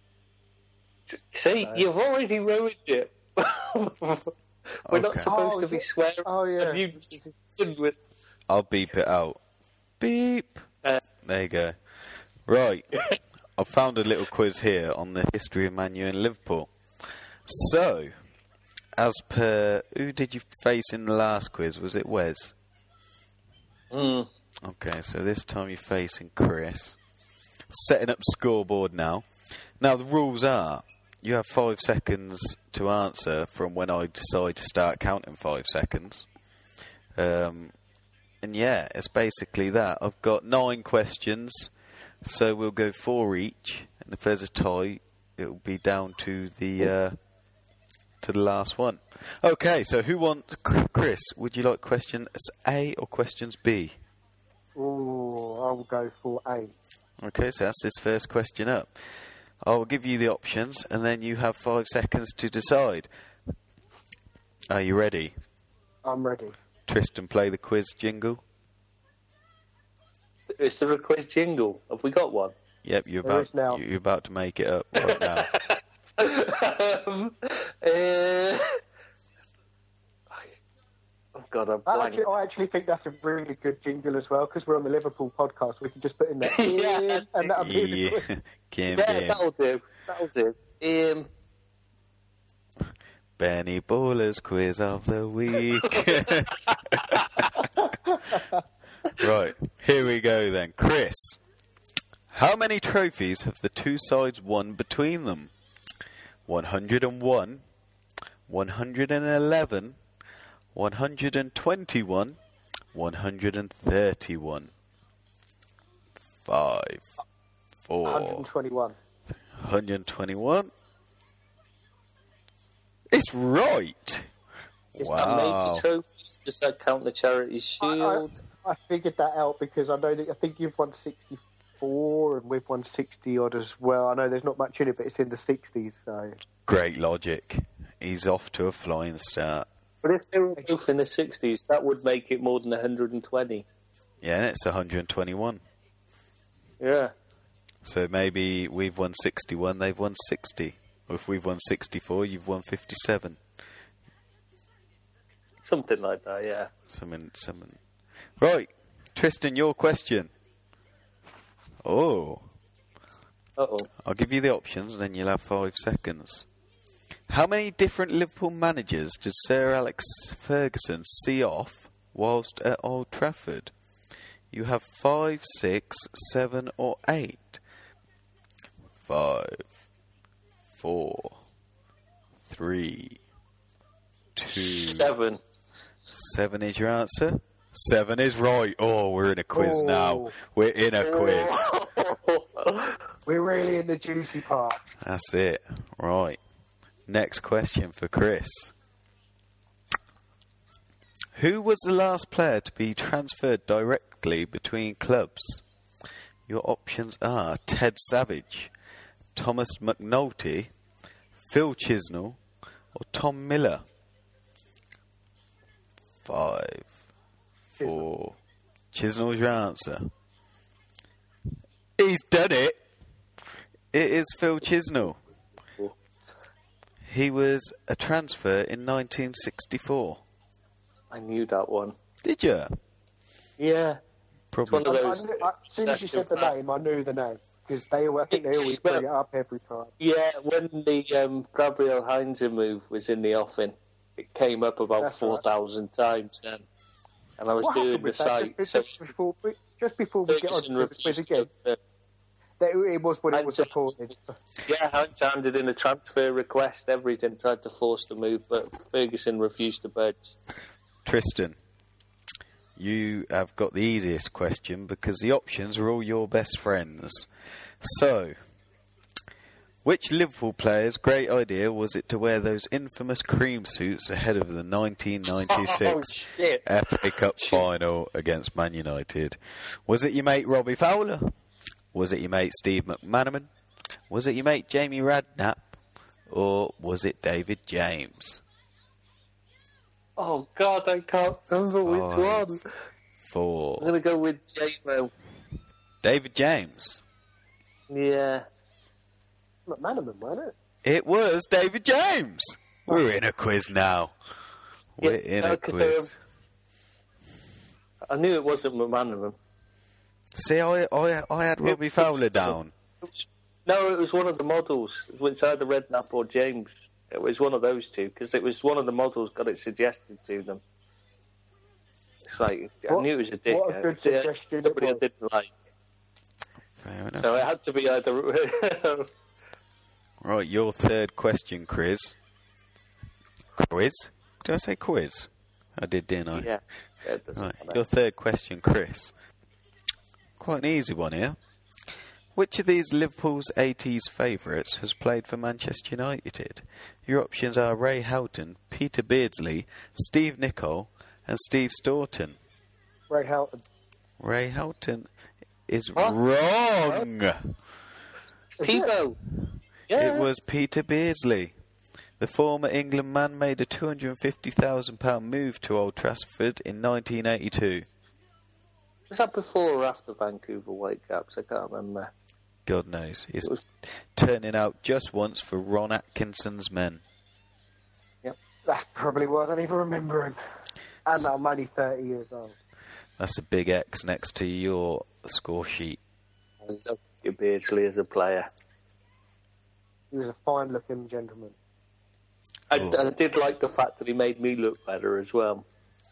See, No. you've already ruined it. We're not Okay. supposed Oh, to be yeah. swearing. Oh, yeah. And you stood with. I'll beep it out. Beep. Uh, There you go. Right. I found a little quiz here on the history of Man U and Liverpool. So, as per... Who did you face in the last quiz? Was it Wes? mm, Okay, so this time you're facing Chris. Setting up scoreboard now. Now, the rules are... You have five seconds to answer from when I decide to start counting five seconds. Um, and yeah, it's basically that. I've got nine questions, so we'll go four each. And if there's a tie, it'll be down to the uh, to the last one. Okay, so who wants... Chris, would you like questions A or questions B? Ooh, I will go for A. Okay, so that's this first question up. I'll give you the options, and then you have five seconds to decide. Are you ready? I'm ready. Tristan, play the quiz jingle. is there a quiz jingle? Have we got one? Yep, you're There about is now. you're about to make it up right now. um, uh, oh God, I'm I blank. actually, I actually think that's a really good jingle as well, because we're on the Liverpool podcast. We can just put in that. Yeah. And that'll be the Yeah, quiz. game, Yeah, game. that'll do. That'll do. Um, Benny Baller's quiz of the week. Right, here we go then. Chris, how many trophies have the two sides won between them? one hundred and one, one hundred and eleven, one hundred and twenty-one, one hundred and thirty-one. Five, four, one hundred twenty-one. one hundred twenty-one. It's right. is Wow. that major trophies? Does that count the charity I, shield? I, I figured that out because I know that I think you've won sixty-four and we've won sixty odd as well. I know there's not much in it, but it's in the sixties. So, Great logic. He's off to a flying start. But if they were both in the sixties, that would make it more than one hundred twenty. Yeah, and it's one hundred twenty-one. Yeah. So maybe we've won sixty-one, they've won sixty. Or if we've won sixty-four, you've won fifty-seven. Something like that, yeah. Something, something. Right, Tristan, your question. Oh, Uh-oh. I'll give you the options and then you'll have five seconds. How many different Liverpool managers did Sir Alex Ferguson see off whilst at Old Trafford? You have five, six, seven or eight. Five, four, three, two... Seven. Seven is your answer? Seven is right. Oh, we're in a quiz Oh. now. We're in a quiz. we're really in the juicy part. That's it. Right. Next question for Chris. Who was the last player to be transferred directly between clubs? Your options are Ted Savage, Thomas McNulty, Phil Chisnell, or Tom Miller. Five, four. Chisnell's your answer. He's done it. It is Phil Chisnell. He was a transfer in nineteen sixty-four. I knew that one. Did you? Yeah. Probably. It's one of I, I those knew, I, as soon as you said the name, I knew the name. Because they, I think they always bring it up every time. Yeah, when the um, Gabriel Heinze move was in the offing, it came up about That's four thousand right. times then. And I was What doing happened the with that? site. Just, So just, before, just before we get on Ferguson to the quiz refused again, to- that it was when it was Heinze- reported. Yeah, Heinze handed in a transfer request, everything, tried to force the move, but Ferguson refused to budge. Tristan, you have got the easiest question because the options are all your best friends. So, which Liverpool player's great idea was it to wear those infamous cream suits ahead of the nineteen ninety-six Oh, shit. F A Cup Shit. final against Man United? Was it your mate Robbie Fowler? Was it your mate Steve McManaman? Was it your mate Jamie Radknapp? Or was it David James? Oh, God, I can't remember which Five, one. Four. I'm going to go with J-Mo. David James. Yeah. McManaman, wasn't it? It was David James. We're in a quiz now. We're Yeah, in no, a 'cause, quiz. um, I knew it wasn't McManaman. See, I, I, I had Robbie Fowler down. No, it was one of the models. It was either Redknapp or James. It was one of those two, because it was one of the models got it suggested to them. It's like, I What- knew it was a dick. what a good Yeah, suggestion it somebody I was. didn't like. Fair enough. So it had to be either... Right, your third question, Chris. Quiz? Did I say quiz? I did, didn't I? yeah. yeah it doesn't Right, matter. your third question, Chris. Quite an easy one here. Which of these Liverpool's eighties favourites has played for Manchester United? Your options are Ray Houghton, Peter Beardsley, Steve Nicol, and Steve Staunton. Ray Houghton. Ray Houghton is What? wrong. Peebo. Yeah. It was Peter Beardsley. The former England man made a two hundred fifty thousand pounds move to Old Trafford in nineteen eighty-two. Was that before or after Vancouver Whitecaps? I can't remember. God knows. He's It was- turning out just once for Ron Atkinson's men. That's probably why I don't even remember him. And I'm only thirty years old. That's a big X next to your score sheet. I love Beardsley as a player. He was a fine-looking gentleman. I, Oh. I did like the fact that he made me look better as well.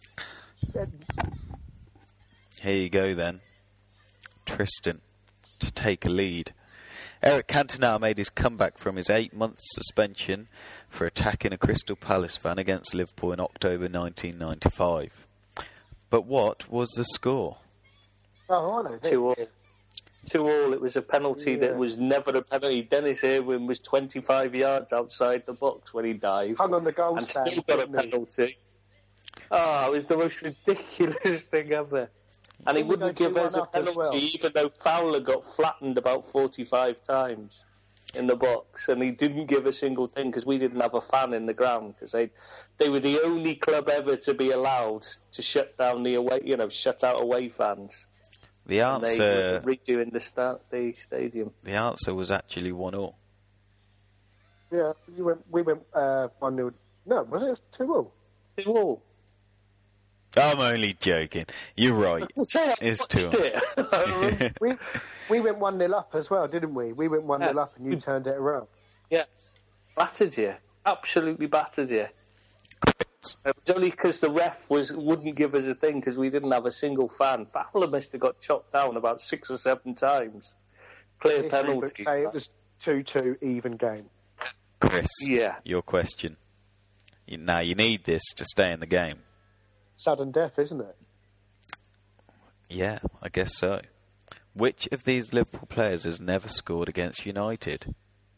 Here you go then. Tristan to take a lead. Eric Cantona made his comeback from his eight-month suspension for attacking a Crystal Palace fan against Liverpool in October nineteen ninety-five. But what was the score? Oh, I know. this. Two all. Two all. It was a penalty Yeah. that was never a penalty. Dennis Irwin was twenty-five yards outside the box when he dived Hung on the goal and stand. still got a didn't he? penalty. Oh, it was the most ridiculous thing ever. And he Didn't we wouldn't go give two us a one up as penalty, well? even though Fowler got flattened about forty-five times in the box, and he didn't give a single thing because we didn't have a fan in the ground because they they were the only club ever to be allowed to shut down the away, you know, shut out away fans. The And they answer, were redoing the start the stadium. the answer was actually one all. Yeah, you went, we went uh, one nil. No, was it? It was two all. Two all. I'm only joking. You're right. It's two all. It. We we went one nil up as well, didn't we? We went one nil Yeah. up and you turned it around. Yeah, battered you, absolutely battered you. It was only because the ref was wouldn't give us a thing because we didn't have a single fan. Fowler must have got chopped down about six or seven times. Clear History penalty. books say it was two two even game. Chris, Yeah. your question. You, now you need this to stay in the game. Sudden death, isn't it? Yeah, I guess so. Which of these Liverpool players has never scored against United?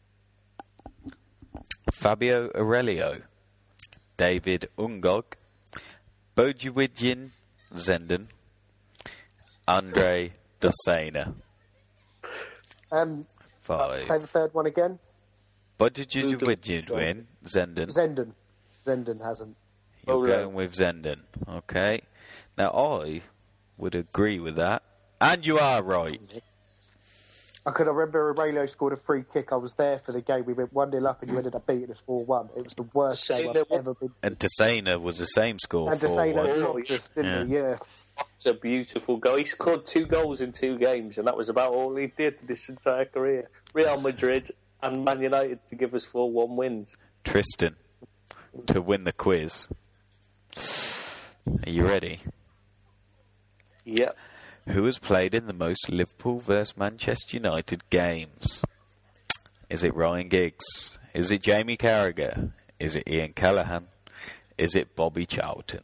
Fabio Aurelio, David Ungog, Bojuwidjin Zenden, Andre Dossena. Um, Five. Say the third one again. What did you, Who did did- you win? Zenden. Zenden. Zenden hasn't. You're Oh, going yeah. with Zenden. Okay. Now, I would agree with that. And you are right. I could remember Aurelio scored a free kick. I was there for the game. We went one nil up and you ended up beating us four one. It was the worst game I've Desena- ever been. And Desena was the same score. And to four say one. that Oh, rocked us, didn't he? Yeah. It's a beautiful goal. He scored two goals in two games, and that was about all he did this entire career. Real Madrid and Man United to give us four one wins. Tristan, to win the quiz. Are you ready? Yep. Who has played in the most Liverpool versus Manchester United games? Is it Ryan Giggs? Is it Jamie Carragher? Is it Ian Callaghan? Is it Bobby Charlton?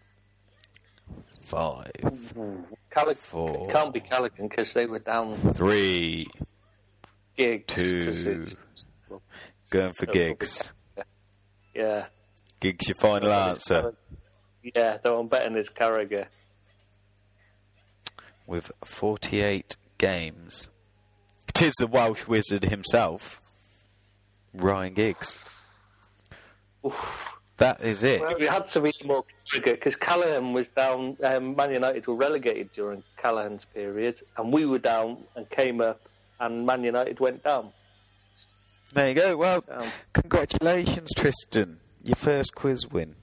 Five, Callaghan, Four. it can't be Callaghan because they were down three, gigs. Two. 'cause it's- going for No, Giggs. Yeah. Giggs, your final answer. Yeah, though I'm betting it's Carragher. With forty-eight games. It is the Welsh wizard himself, Ryan Giggs. That is it. Well, we had to be more Carragher because Callaghan was down. Um, Man United were relegated during Callaghan's period, and we were down and came up, and Man United went down. There you go. Well, Um, congratulations, Tristan. Your first quiz win.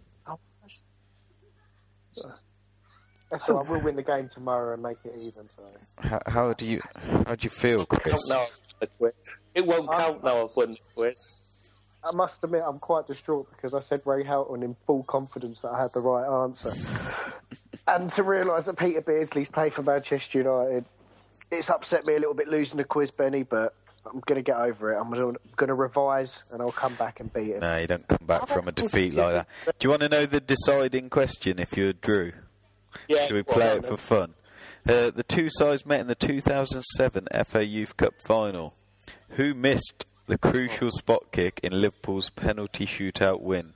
That's all right. We'll win the game tomorrow and make it even. So. How, how do you how do you feel, Chris? Count now. I've won the quiz. It won't I'm- count now. I've won the quiz. I must admit, I'm quite distraught because I said Ray Houghton in full confidence that I had the right answer. And to realise that Peter Beardsley's played for Manchester United, it's upset me a little bit losing the quiz, Benny, but I'm going to get over it. I'm going to revise and I'll come back and beat him. No, you don't come back from a defeat like that. Do you want to know the deciding question if you drew? Yeah, Should we well, play I it don't for fun? Uh, the two sides met in the two thousand seven F A Youth Cup final. Who missed the crucial spot kick in Liverpool's penalty shootout win?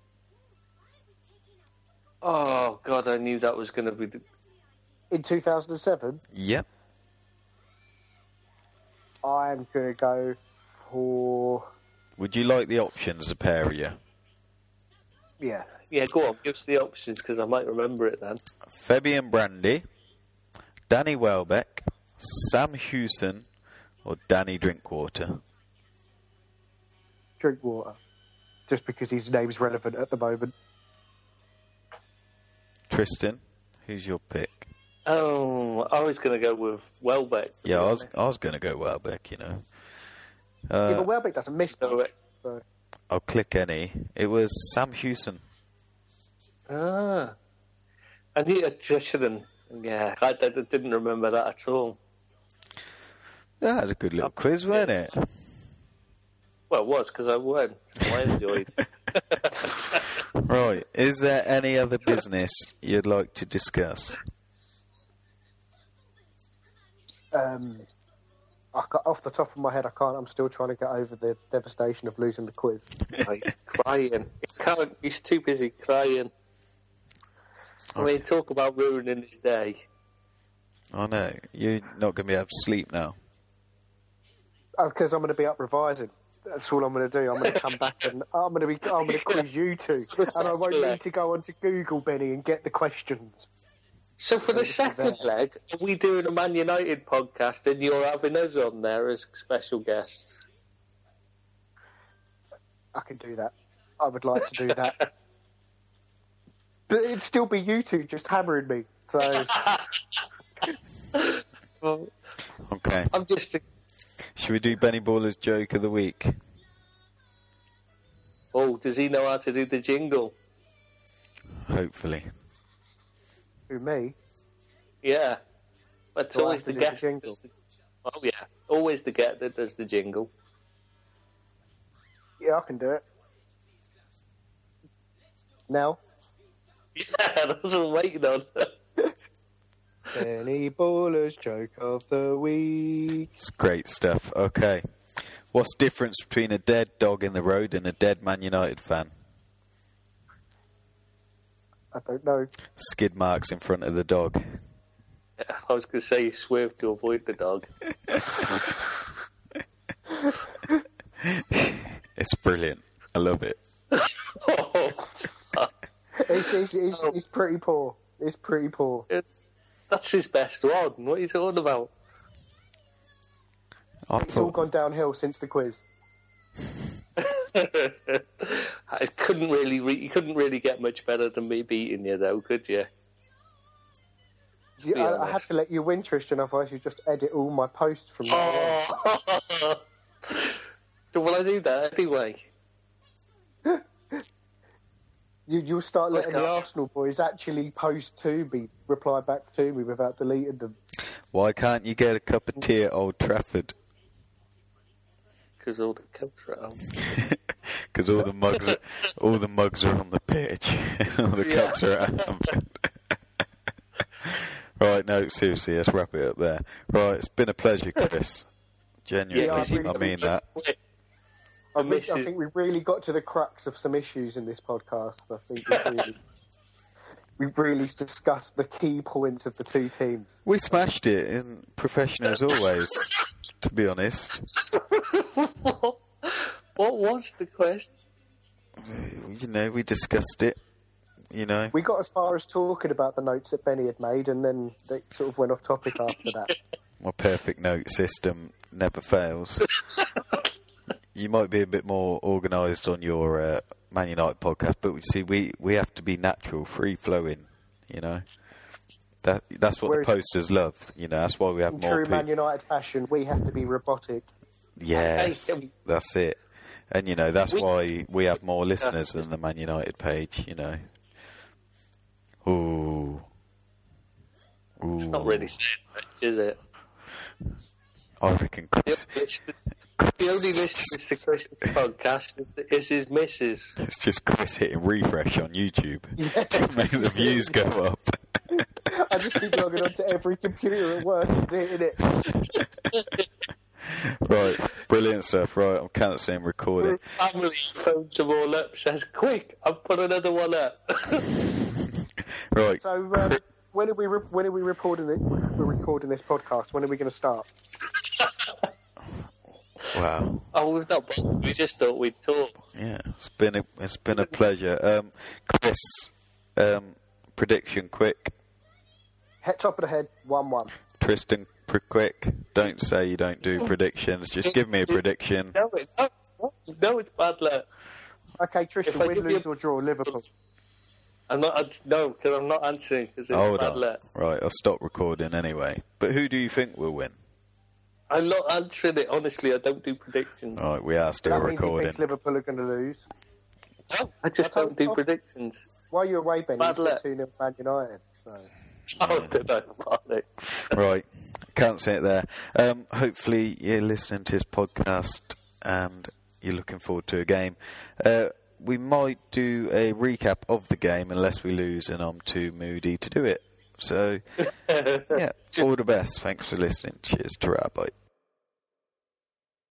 Oh God, I knew that was going to be. The... In two thousand seven, Yep. I'm going to go for... Would you like the options, a pair of you? Yeah. Yeah, go on, give us the options because I might remember it then. Fabian Brandy, Danny Welbeck, Sam Hewson, or Danny Drinkwater? Drink water. Just because his name's relevant at the moment. Tristan, who's your pick? Oh, I was going to go with Welbeck. to be Yeah, I was honest. I was going to go Welbeck, you know. yeah, Uh, but Welbeck doesn't miss So, much. uh, So. I'll click any. It was Sam Hewson. Ah. I knew I just shouldn't. Yeah, I, I didn't remember that at all. That was a good little quiz, wasn't it? Well, it was because I won. So I enjoyed it. Right. Is there any other business you'd like to discuss? Um, I ca off the top of my head, I can't. I'm still trying to get over the devastation of losing the quiz. He's crying. He can't, he's too busy crying. I mean, talk about ruining his day. I know. You're not going to be able to sleep now. Because I'm going to be up revising. That's all I'm going to do. I'm going to come back and I'm going to be. I'm going to quiz you two, and I won't need to go onto Google, Benny, and get the questions. So for the Just second there. leg, are we doing a Man United podcast and you're having us on there as special guests? I can do that. I would like to do that. But it'd still be you two just hammering me. So Well, Okay. I'm just... Should we do Benny Baller's joke of the week? Oh, does he know how to do the jingle? Hopefully. who me? Yeah. That's Do I always have to the do the guest. jingle? that does the- Oh, yeah. Always the guest that does the jingle. Yeah, I can do it. Now, Yeah, that's what I'm waiting on. Benny Baller's joke of the week. It's great stuff. Okay. What's the difference between a dead dog in the road and a dead Man United fan? I don't know. Skid marks in front of the dog. I was going to say he swerved to avoid the dog. It's brilliant. I love it. Oh, It's, it's, it's, it's pretty poor. It's pretty poor. that's his best one. What are you talking about? I It's all thought, gone downhill since the quiz. I couldn't really, re- you couldn't really get much better than me beating you, though, could you? You, Be I, I honest. had to let you win, Tristan, otherwise you just edit all my posts from now on. Oh. Well, I do that anyway. You, you'll start letting the Okay. Arsenal boys actually post to me, reply back to me without deleting them. why can't you get a cup of tea at Old Trafford? Because all the cups are at home. Because all the mugs, are, all the mugs are on the pitch. all the Yeah. cups are at home. Right, no, seriously, let's wrap it up there. Right, it's been a pleasure, Chris. Genuinely, Yeah, I I, really- mean that. I I miss think, I his- think we really got to the crux of some issues in this podcast. I think we've really, we've really discussed the key points of the two teams. We smashed it in professional as always, to be honest. What was the question? You know, we discussed it, you know. We got as far as talking about the notes that Benny had made, and then they sort of went off topic after that. My perfect note system never fails. You might be a bit more organised on your uh, Man United podcast, but we see we, we have to be natural, free flowing. You know, that that's what Whereas- the posters love. You know, that's why we have In more true Man people. United fashion, we have to be robotic. Yes, Hey, that's it. And you know, that's We- why we have more listeners than the Man United page. You know. Ooh. Ooh. It's not really saying much, is it? I reckon Chris. It's the, the only listeners to Chris's podcast is, is his missus. It's just Chris hitting refresh on YouTube Yeah. to make the views go up. I just keep logging onto every computer at work and hitting it. Right, brilliant stuff. Right, I'm cancelling recording. His family phones them all up, says, quick, I've put another one up. Right, So um, when are we re- when are we recording it? We're recording this podcast. When are we going to start? wow. Oh, we've not bothered. We just thought we'd talk. Yeah, it's been a, it's been a pleasure. Um, Chris, um, prediction quick. Head top of the head, one one. Tristan, pr- quick. Don't say you don't do predictions. Just give me a prediction. No, it's, no, no, it's bad luck. Okay, Tristan, If I win, give lose you- or draw, Liverpool. I'm not, no, because I'm not answering, because it's Hold bad on. luck. Right, I'll stop recording anyway. But who do you think will win? I'm not answering it, honestly, I don't do predictions. All right, we are still That means he recording. thinks Liverpool are going to lose. No, I just I don't do don't- predictions. While you're away, Ben, you Bad said luck. two nil Man United. So. I don't know about it. Right, can't say it there. Um, hopefully you're listening to this podcast and you're looking forward to a game. Uh, we might do a recap of the game unless we lose and I'm too moody to do it. So, yeah, all the best. Thanks for listening. Cheers. Ta-ra, bye.